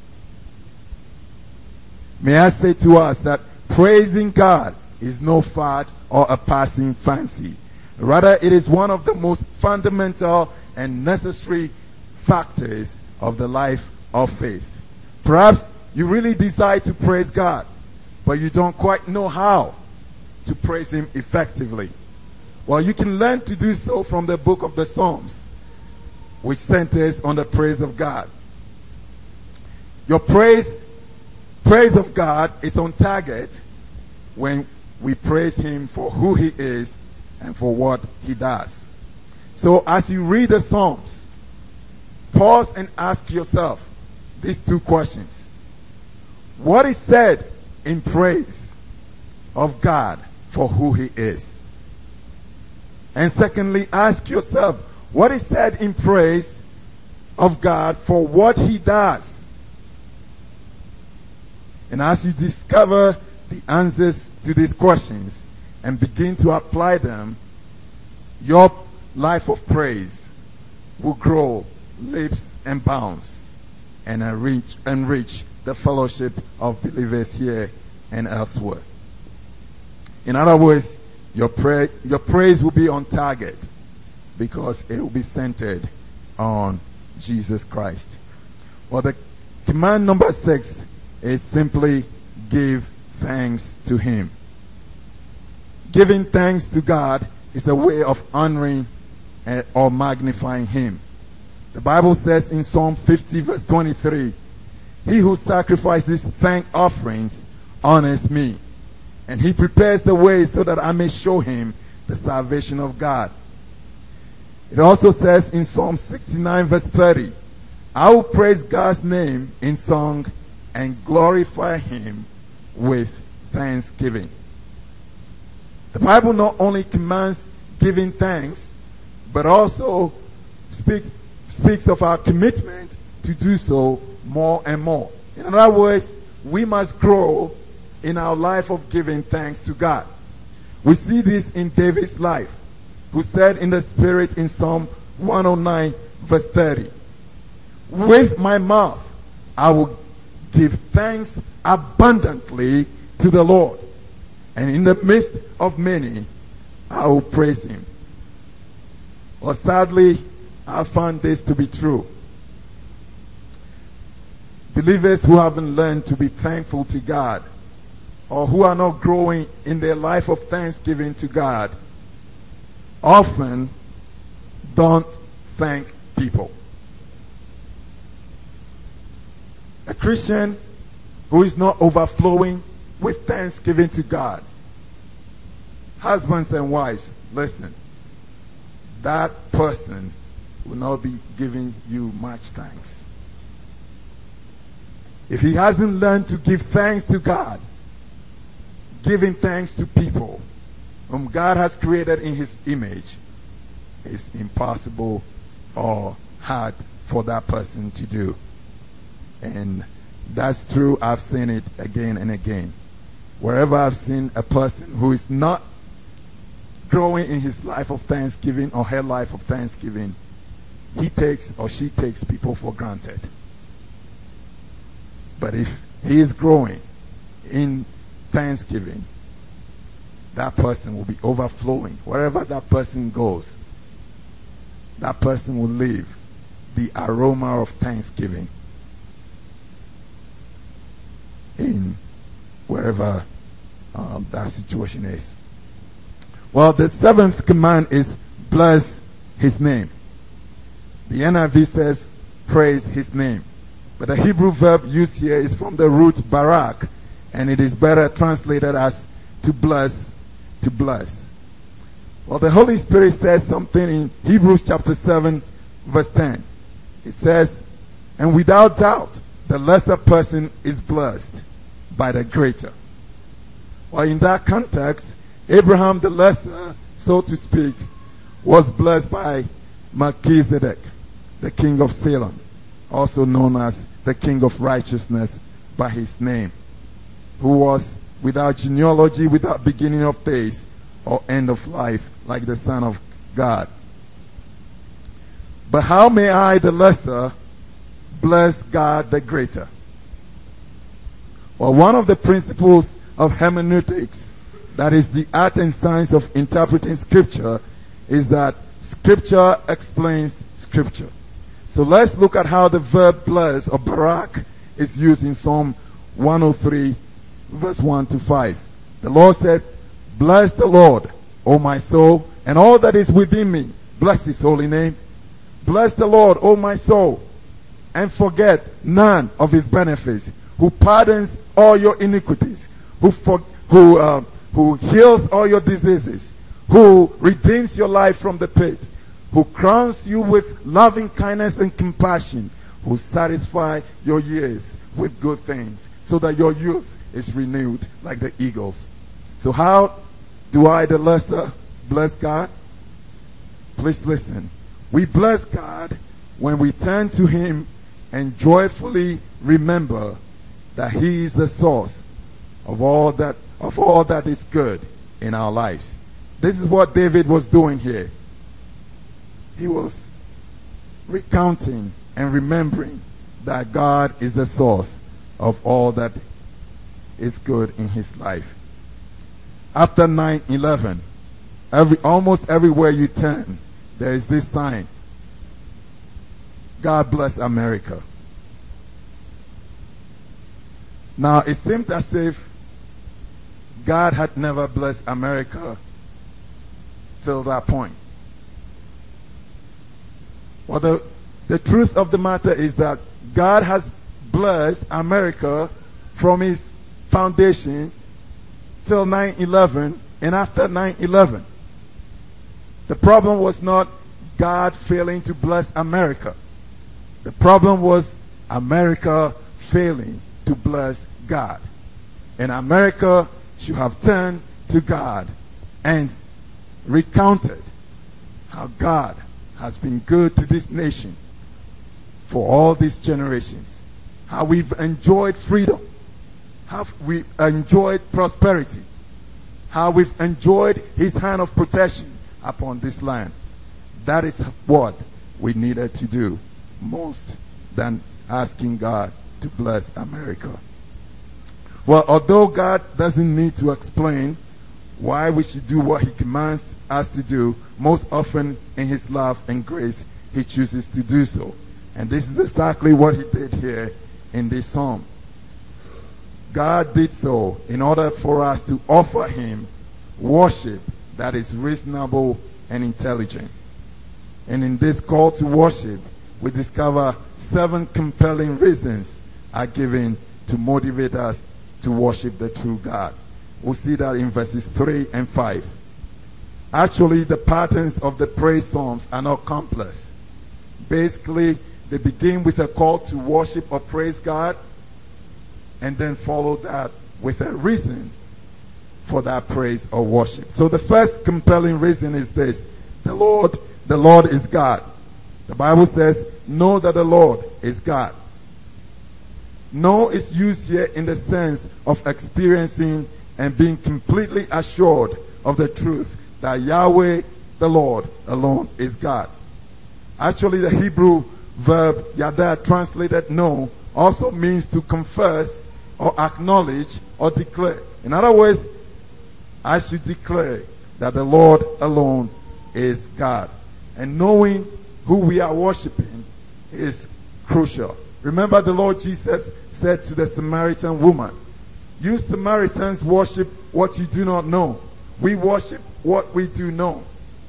May I say to us that praising God is no fad or a passing fancy. Rather, it is one of the most fundamental and necessary factors of the life of faith. Perhaps you really desire to praise God, but you don't quite know how to praise him effectively. Well, you can learn to do so from the book of the Psalms, which centers on the praise of God. Your praise Praise of God is on target when we praise him for who he is and for what he does. So as you read the Psalms, pause and ask yourself these two questions. What is said in praise of God for who he is? And secondly, ask yourself, what is said in praise of God for what he does? And as you discover the answers to these questions and begin to apply them, your life of praise will grow leaps and bounds and enrich, enrich the fellowship of believers here and elsewhere. In other words, your, pray, your praise will be on target because it will be centered on Jesus Christ. Well, the command number six is simply give thanks to him. Giving thanks to God is a way of honoring or magnifying him. The Bible says in Psalm fifty verse twenty-three, he who sacrifices thank offerings honors me, and he prepares the way so that I may show him the salvation of God. It also says in Psalm sixty-nine verse thirty, I will praise God's name in song and glorify him with thanksgiving. The Bible not only commands giving thanks, but also speak, speaks of our commitment to do so more and more. In other words, we must grow in our life of giving thanks to God. We see this in David's life, who said in the Spirit in Psalm one oh nine verse thirty, with my mouth I will give thanks abundantly to the Lord, and in the midst of many I will praise him. Well, sadly, I found this to be true. Believers who haven't learned to be thankful to God, or who are not growing in their life of thanksgiving to God, often don't thank people. A Christian who is not overflowing with thanksgiving to God, husbands and wives, listen, that person will not be giving you much thanks. If he hasn't learned to give thanks to God, giving thanks to people whom God has created in his image is impossible or hard for that person to do. And that's true. I've seen it again and again. Wherever I've seen a person who is not growing in his life of thanksgiving or her life of thanksgiving, he takes or she takes people for granted. But if he is growing in thanksgiving, that person will be overflowing. Wherever that person goes, that person will leave the aroma of thanksgiving in wherever um, that situation is. Well, the seventh command is bless his name. The N I V says praise his name. But the Hebrew verb used here is from the root barak, and it is better translated as to bless, to bless. Well, the Holy Spirit says something in Hebrews chapter seven, verse ten. It says, and without doubt, the lesser person is blessed by the greater. Well, in that context, Abraham the lesser, so to speak, was blessed by Melchizedek, the king of Salem, also known as the king of righteousness by his name, who was without genealogy, without beginning of days or end of life, like the Son of God. But how may I, the lesser, bless God the greater? Well, one of the principles of hermeneutics, that is the art and science of interpreting Scripture, is that Scripture explains Scripture. So let's look at how the verb bless or barak is used in Psalm one oh three, verse one to five. The Lord said, bless the Lord, O my soul, and all that is within me. Bless his holy name. Bless the Lord, O my soul, and forget none of his benefits, who pardons all your iniquities, who for, who uh, who heals all your diseases, who redeems your life from the pit, who crowns you with loving kindness and compassion, who satisfy your years with good things, so that your youth is renewed like the eagles. So how do I, the lesser, bless God? Please listen. We bless God when we turn to him and joyfully remember that he is the source of all that of all that is good in our lives. This is what David was doing here. He was recounting and remembering that God is the source of all that is good in his life. After nine eleven, every, almost everywhere you turn, there is this sign. God bless America. Now, it seemed as if God had never blessed America till that point. Well, the, the truth of the matter is that God has blessed America from his foundation till nine eleven and after nine eleven. The problem was not God failing to bless America. The problem was America failing to bless God. And America should have turned to God and recounted how God has been good to this nation for all these generations. How we've enjoyed freedom. How we've enjoyed prosperity. How we've enjoyed his hand of protection upon this land. That is what we needed to do most than asking God to bless America. Well, although God doesn't need to explain why we should do what he commands us to do, most often in his love and grace, he chooses to do so. And this is exactly what he did here in this psalm. God did so in order for us to offer him worship that is reasonable and intelligent. And in this call to worship, we discover seven compelling reasons are given to motivate us to worship the true God. We'll see that in verses three and five. Actually, the patterns of the praise psalms are not complex. Basically, they begin with a call to worship or praise God, and then follow that with a reason for that praise or worship. So the first compelling reason is this: the Lord, the Lord is God. The Bible says, know that the Lord is God. Know is used here in the sense of experiencing and being completely assured of the truth that Yahweh, the Lord, alone is God. Actually, the Hebrew verb yada, translated know, also means to confess or acknowledge or declare. In other words, I should declare that the Lord alone is God. And knowing who we are worshiping is crucial. Remember, the Lord Jesus said to the Samaritan woman, "You Samaritans worship what you do not know. We worship what we do know."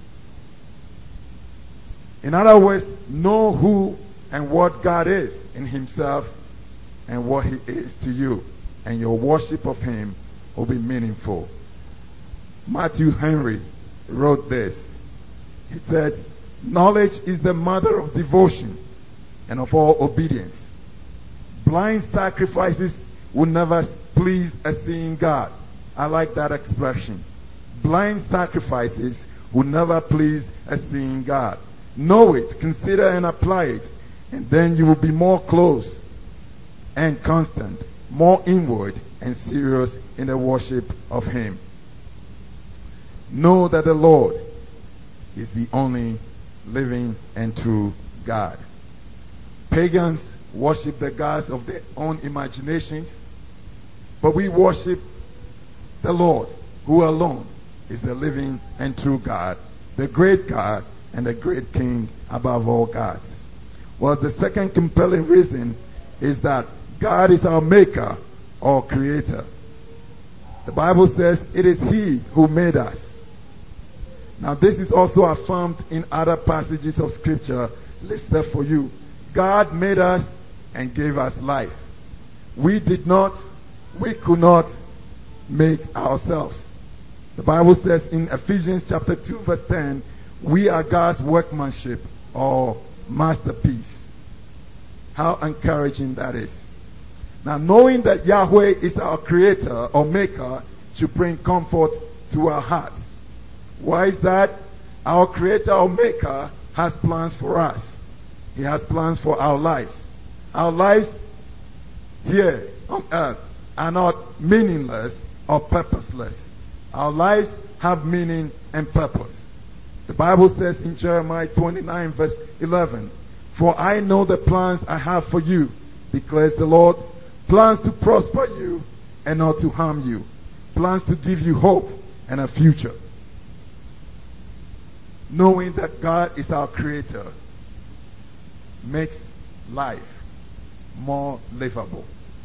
In other words, know who and what God is in himself and what he is to you. And your worship of him will be meaningful. Matthew Henry wrote this. He said, "Knowledge is the mother of devotion and of all obedience. Blind sacrifices will never please a seeing God." I like that expression. Blind sacrifices will never please a seeing God. Know it, consider and apply it, and then you will be more close and constant, more inward and serious in the worship of him. Know that the Lord is the only living and true God. Pagans worship the gods of their own imaginations, but we worship the Lord, who alone is the living and true God, the great God and the great King above all gods. Well, the second compelling reason is that God is our maker or creator. The Bible says it is he who made us. Now, this is also affirmed in other passages of scripture listed for you. God made us and gave us life. We did not, we could not make ourselves. The Bible says in Ephesians chapter two verse ten, we are God's workmanship or masterpiece. How encouraging that is. Now, knowing that Yahweh is our creator or maker should bring comfort to our hearts. Why is that? Our creator or maker has plans for us. He has plans for our lives. Our lives here on earth are not meaningless or purposeless. Our lives have meaning and purpose. The Bible says in Jeremiah twenty-nine verse eleven, "For I know the plans I have for you, declares the Lord, plans to prosper you and not to harm you, plans to give you hope and a future." Knowing that God is our creator makes life more livable.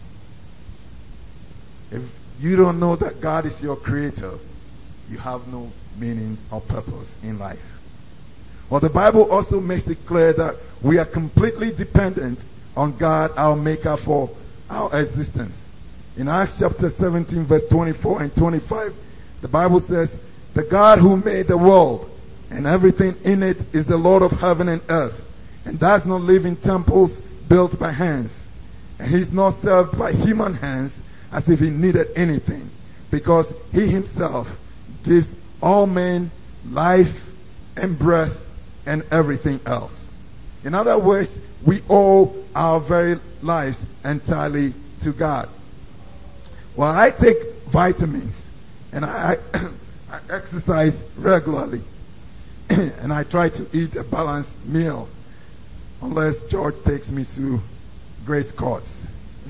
If you don't know that God is your creator, you have no meaning or purpose in life. Well, the Bible also makes it clear that we are completely dependent on God, our maker, for our existence. In Acts chapter seventeen verse twenty-four and twenty-five, the Bible says, "The God who made the world and everything in it is the Lord of heaven and earth, and does not live in temples built by hands. And he's not served by human hands as if he needed anything, because he himself gives all men life and breath and everything else." In other words, we owe our very lives entirely to God. Well, I take vitamins and I, I, I exercise regularly. And I try to eat a balanced meal, unless George takes me to Great Scots.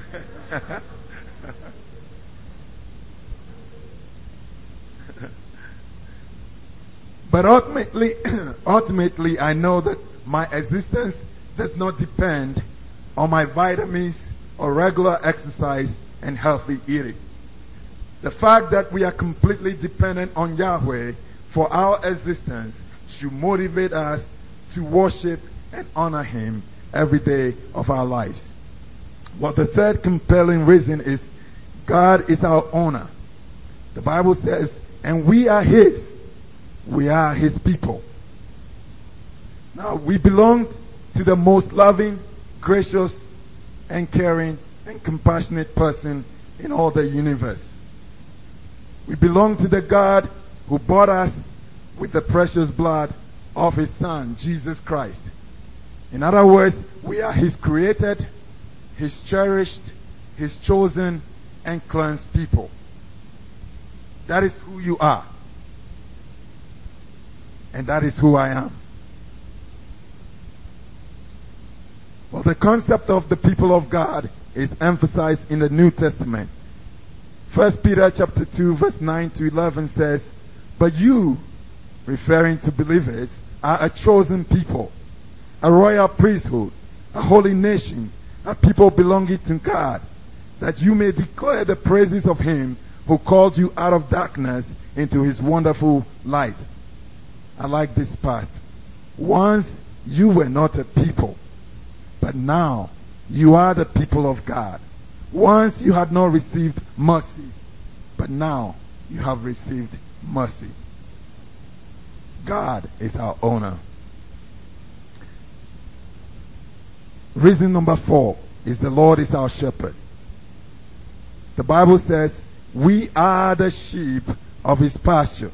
But ultimately, ultimately, I know that my existence does not depend on my vitamins or regular exercise and healthy eating. The fact that we are completely dependent on Yahweh for our existence should motivate us to worship and honor him every day of our lives. Well, the third compelling reason is God is our owner. The Bible says, and we are his. We are his people. Now, we belong to the most loving, gracious, and caring and compassionate person in all the universe. We belong to the God who bought us with the precious blood of his Son, Jesus Christ. In other words, we are his created, his cherished, his chosen, and cleansed people. That is who you are. And that is who I am. Well, the concept of the people of God is emphasized in the New Testament. First Peter chapter two verse nine to eleven says, "But you," referring to believers, "are a chosen people, a royal priesthood, a holy nation, a people belonging to God, that you may declare the praises of him who called you out of darkness into his wonderful light." I like this part. Once you were not a people, but now you are the people of God. Once you had not received mercy, but now you have received mercy. God is our owner. Reason number four is the Lord is our shepherd. The Bible says we are the sheep of his pasture.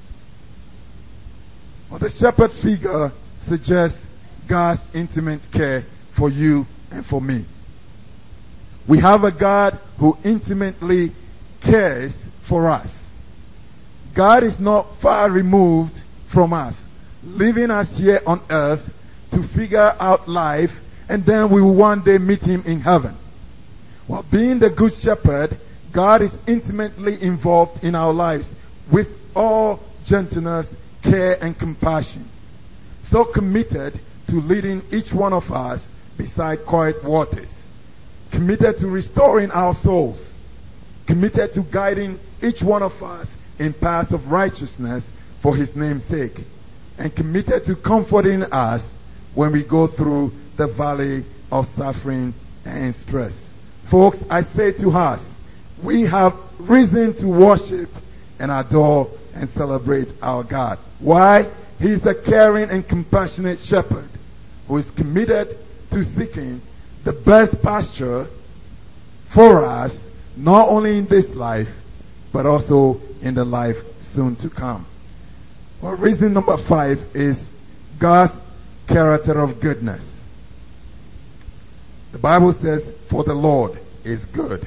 Well, the shepherd figure suggests God's intimate care for you and for me. We have a God who intimately cares for us. God is not far removed from us, leaving us here on earth to figure out life, and then we will one day meet him in heaven. While being the good shepherd, God is intimately involved in our lives with all gentleness, care, and compassion. So committed to leading each one of us beside quiet waters. Committed to restoring our souls. Committed to guiding each one of us in paths of righteousness for his name's sake. And committed to comforting us when we go through the valley of suffering and stress. Folks, I say to us, we have reason to worship and adore and celebrate our God. Why? He is a caring and compassionate shepherd who is committed to seeking the best pasture for us, not only in this life, but also in the life soon to come. Well, reason number five is God's character of goodness. The Bible says, "For the Lord is good."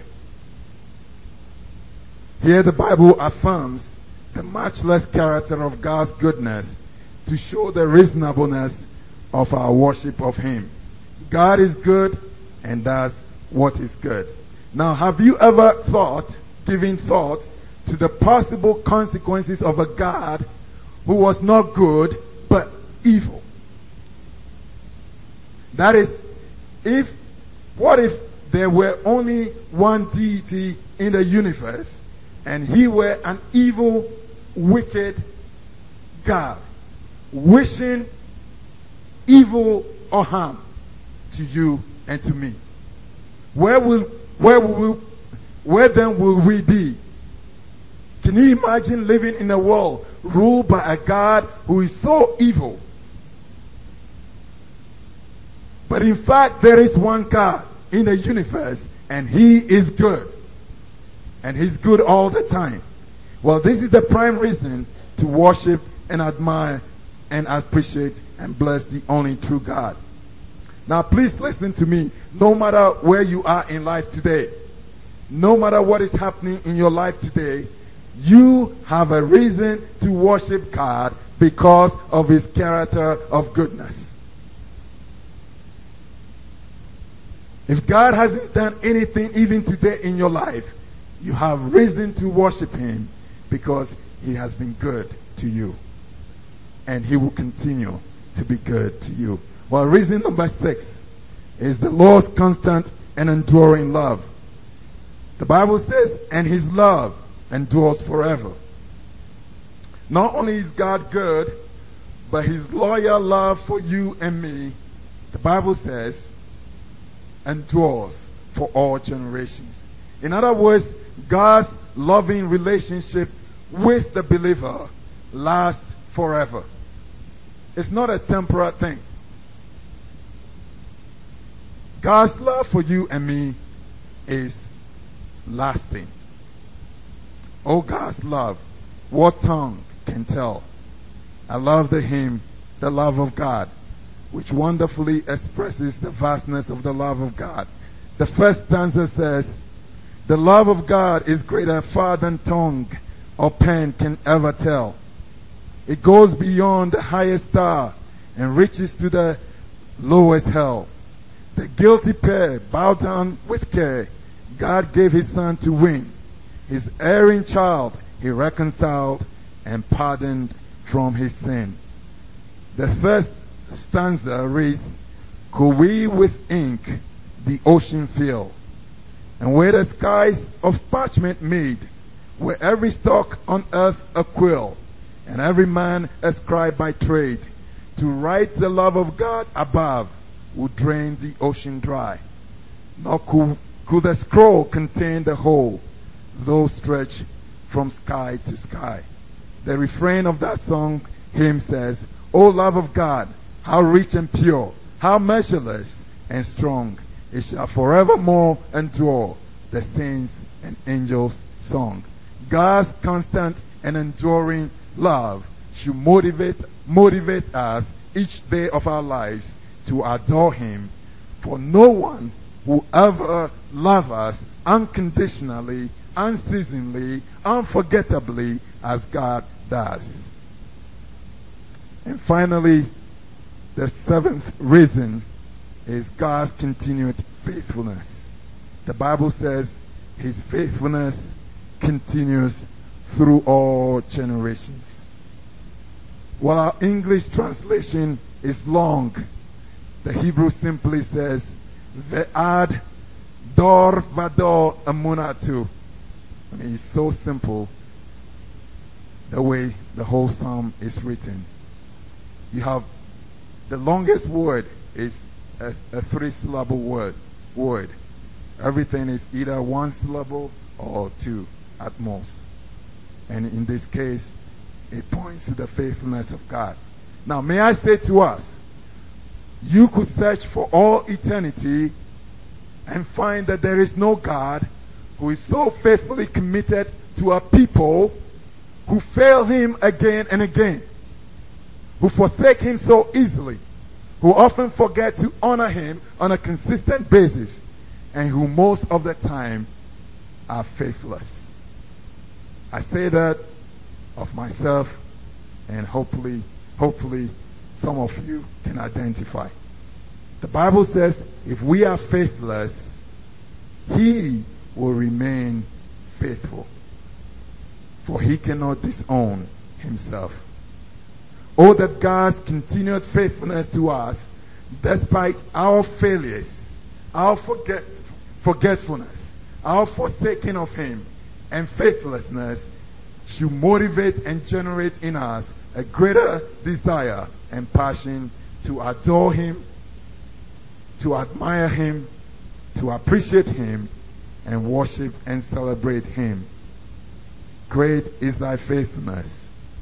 Here the Bible affirms the matchless character of God's goodness to show the reasonableness of our worship of him. God is good and does what is good. Now, have you ever thought, given thought, to the possible consequences of a God who was not good but evil? That is, if, what if there were only one deity in the universe and he were an evil, wicked God, wishing evil or harm to you and to me? Where will, where will we, where then will we be? Can you imagine living in a world ruled by a God who is so evil? But in fact, there is one God in the universe, and he is good. And he's good all the time. Well, this is the prime reason to worship and admire and appreciate and bless the only true God. Now, please listen to me. No matter where you are in life today, no matter what is happening in your life today, you have a reason to worship God because of his character of goodness. If God hasn't done anything even today in your life, you have reason to worship him because he has been good to you. And he will continue to be good to you. Well, reason number six is the Lord's constant and enduring love. The Bible says, and his love endures forever. Not only is God good, but his loyal love for you and me, the Bible says, endures for all generations. In other words, God's loving relationship with the believer lasts forever. It's not a temporary thing. God's love for you and me is lasting. Oh, God's love, what tongue can tell? I love the hymn, "The Love of God," which wonderfully expresses the vastness of the love of God. The first stanza says, "The love of God is greater far than tongue or pen can ever tell. It goes beyond the highest star and reaches to the lowest hell. The guilty pair bow down with care. God gave his son to win. His erring child he reconciled and pardoned from his sin. The third stanza reads, could we with ink the ocean fill, and were the skies of parchment made, were every stalk on earth a quill, and every man a scribe by trade, to write the love of God above would drain the ocean dry. Nor could, could the scroll contain the whole, though stretched from sky to sky. The refrain of that song hymn says, O love of God, how rich and pure, how measureless and strong, it shall forevermore endure, the saints and angels' song. God's constant and enduring love should motivate motivate us each day of our lives to adore Him, for no one will ever love us unconditionally, unceasingly, unforgettably as God does. And finally, the seventh reason is God's continued faithfulness. The Bible says His faithfulness continues through all generations. While our English translation is long, the Hebrew simply says, Ve'ad dor vador amunatu. I mean, it's so simple the way the whole psalm is written. You have the longest word is a, a three-syllable word. Word. Everything is either one syllable or two at most. And in this case, it points to the faithfulness of God. Now, may I say to us, you could search for all eternity and find that there is no God who is so faithfully committed to a people who fail Him again and again, who forsake Him so easily, who often forget to honor Him on a consistent basis, and who most of the time are faithless. I say that of myself, and hopefully, hopefully some of you can identify. The Bible says if we are faithless, He will remain faithful, for He cannot disown Himself. Oh, that God's continued faithfulness to us, despite our failures, our forget, forgetfulness, our forsaking of Him, and faithlessness, should motivate and generate in us a greater desire and passion to adore Him, to admire Him, to appreciate Him, and worship and celebrate Him. Great is thy faithfulness.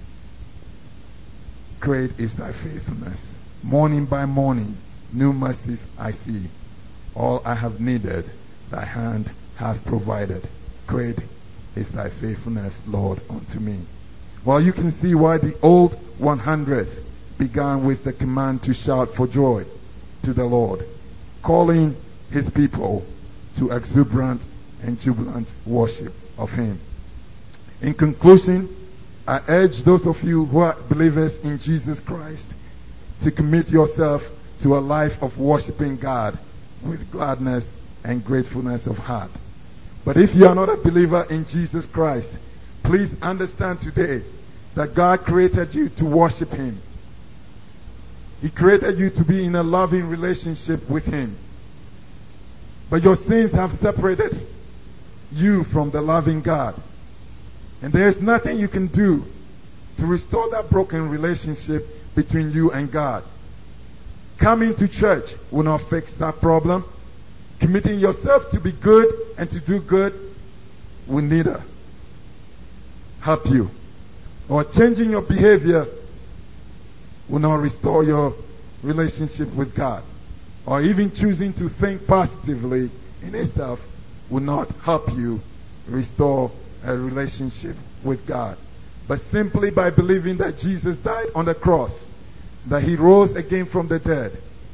Great is thy faithfulness. Morning by morning, new mercies I see. All I have needed, thy hand hath provided. Great is thy faithfulness, Lord, unto me. Well, you can see why the old one hundredth began with the command to shout for joy to the Lord, calling His people to exuberant and jubilant worship of Him. In conclusion, I urge those of you who are believers in Jesus Christ to commit yourself to a life of worshiping God with gladness and gratefulness of heart. But if you are not a believer in Jesus Christ, please understand today that God created you to worship Him. He created you to be in a loving relationship with Him. But your sins have separated you from the loving God. And there is nothing you can do to restore that broken relationship between you and God. Coming to church will not fix that problem. Committing yourself to be good and to do good will neither help you. Or changing your behavior will not restore your relationship with God. Or even choosing to think positively in itself will not help you restore a relationship with God. But simply by believing that Jesus died on the cross, that He rose again from the dead,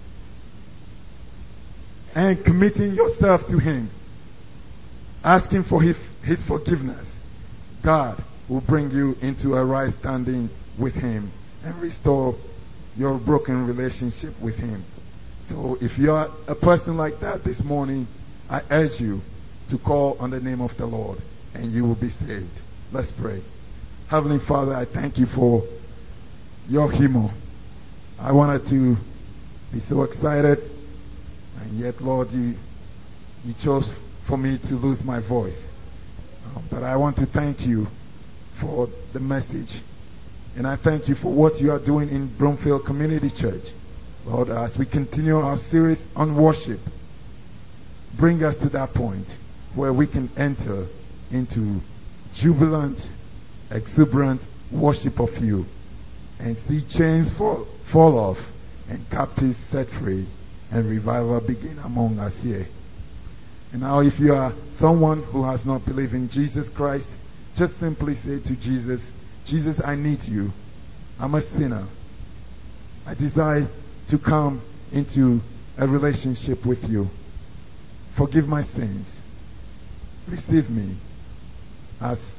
and committing yourself to Him, asking for His, his forgiveness, God will bring you into a right standing with Him and restore your broken relationship with Him. So if you are a person like that this morning, I urge you to call on the name of the Lord and you will be saved. Let's pray. Heavenly Father, I thank you for your hymn. I wanted to be so excited, and yet, Lord, you you chose for me to lose my voice. Um, but I want to thank you for the message, and I thank you for what you are doing in Broomfield Community Church. Lord, as we continue our series on worship, bring us to that point where we can enter into jubilant, exuberant worship of you and see chains fall, fall off and captives set free and revival begin among us here. And now if you are someone who has not believed in Jesus Christ, just simply say to Jesus, Jesus, I need you. I'm a sinner. I desire to come into a relationship with you. Forgive my sins. Receive me as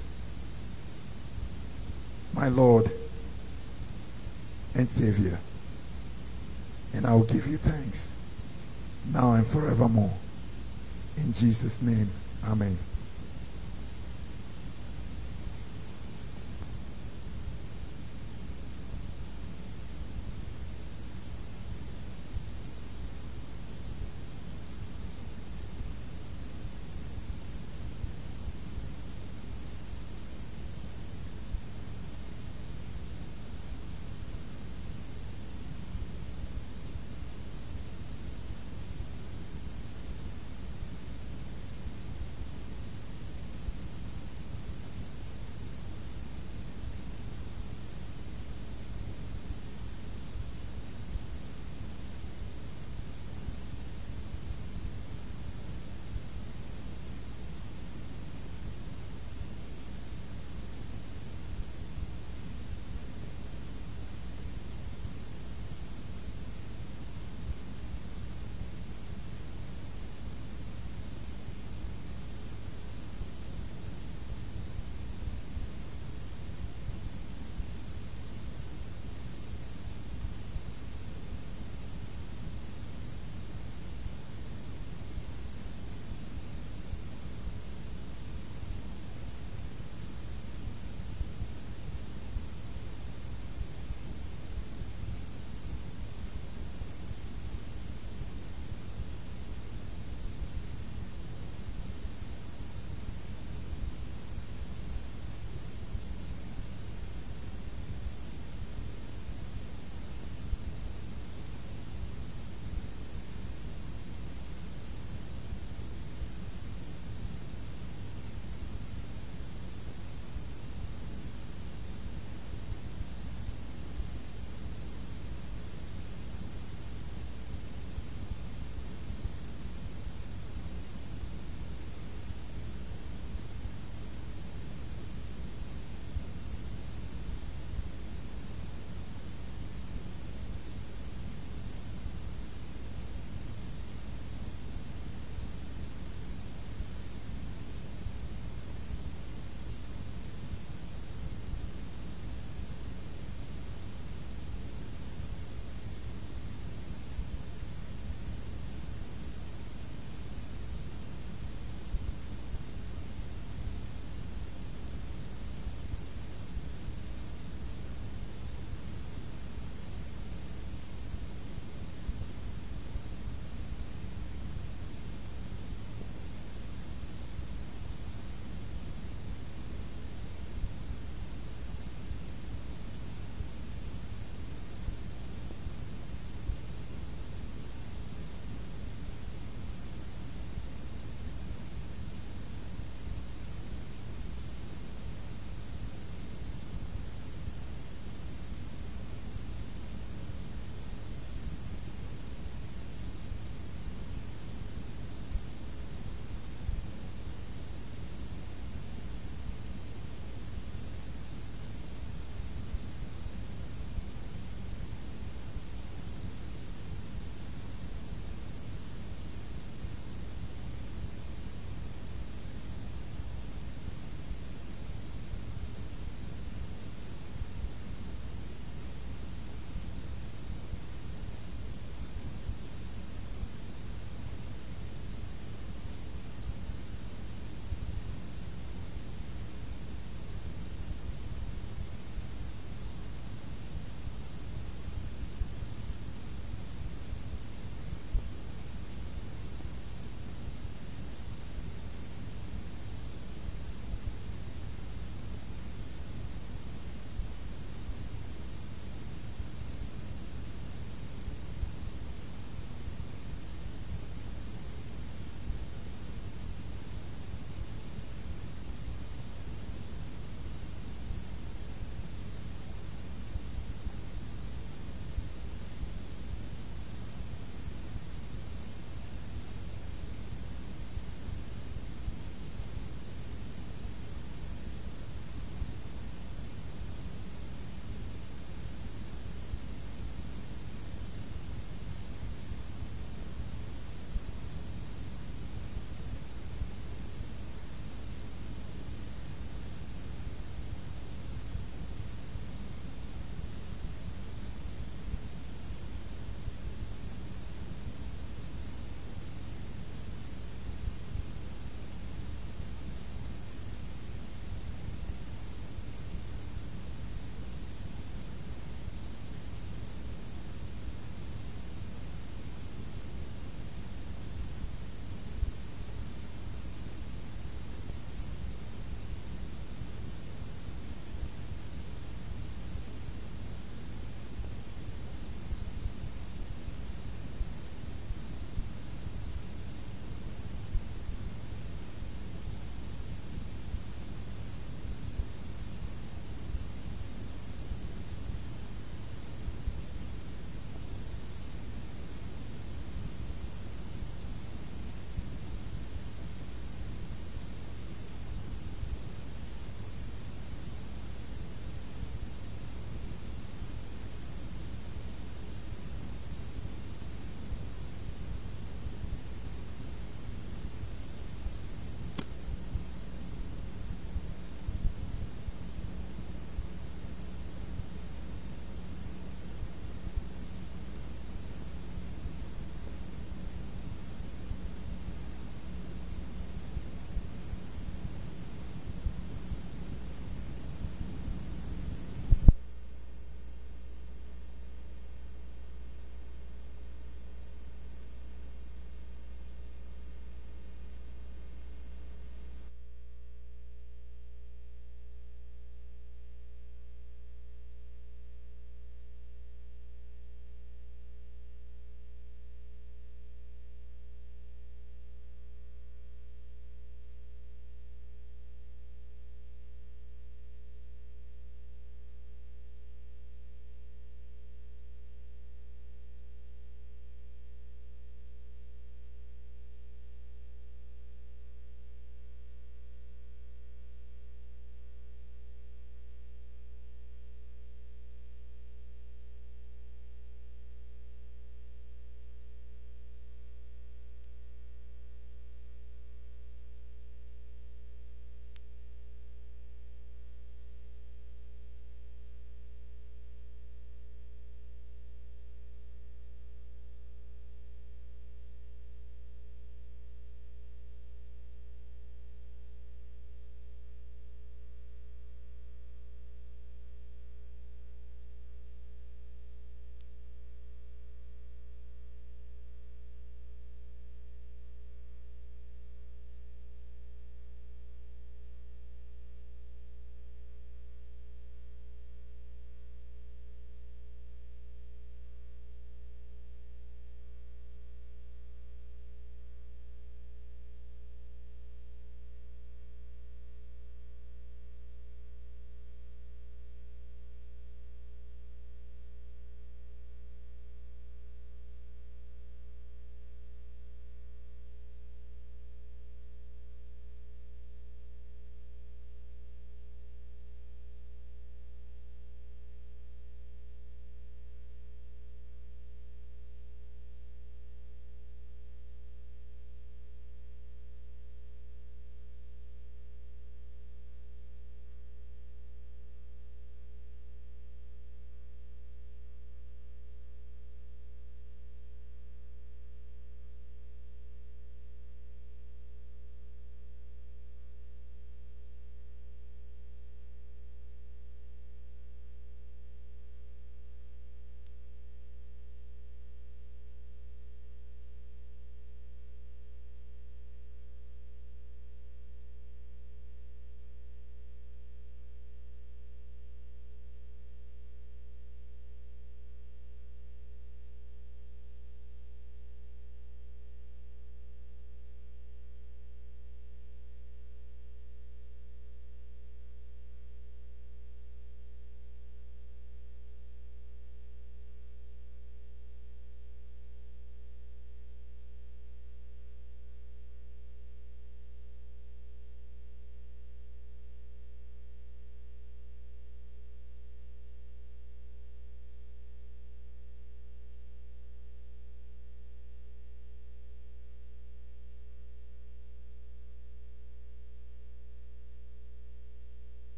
my Lord and Savior. And I will give you thanks now and forevermore. In Jesus' name, amen.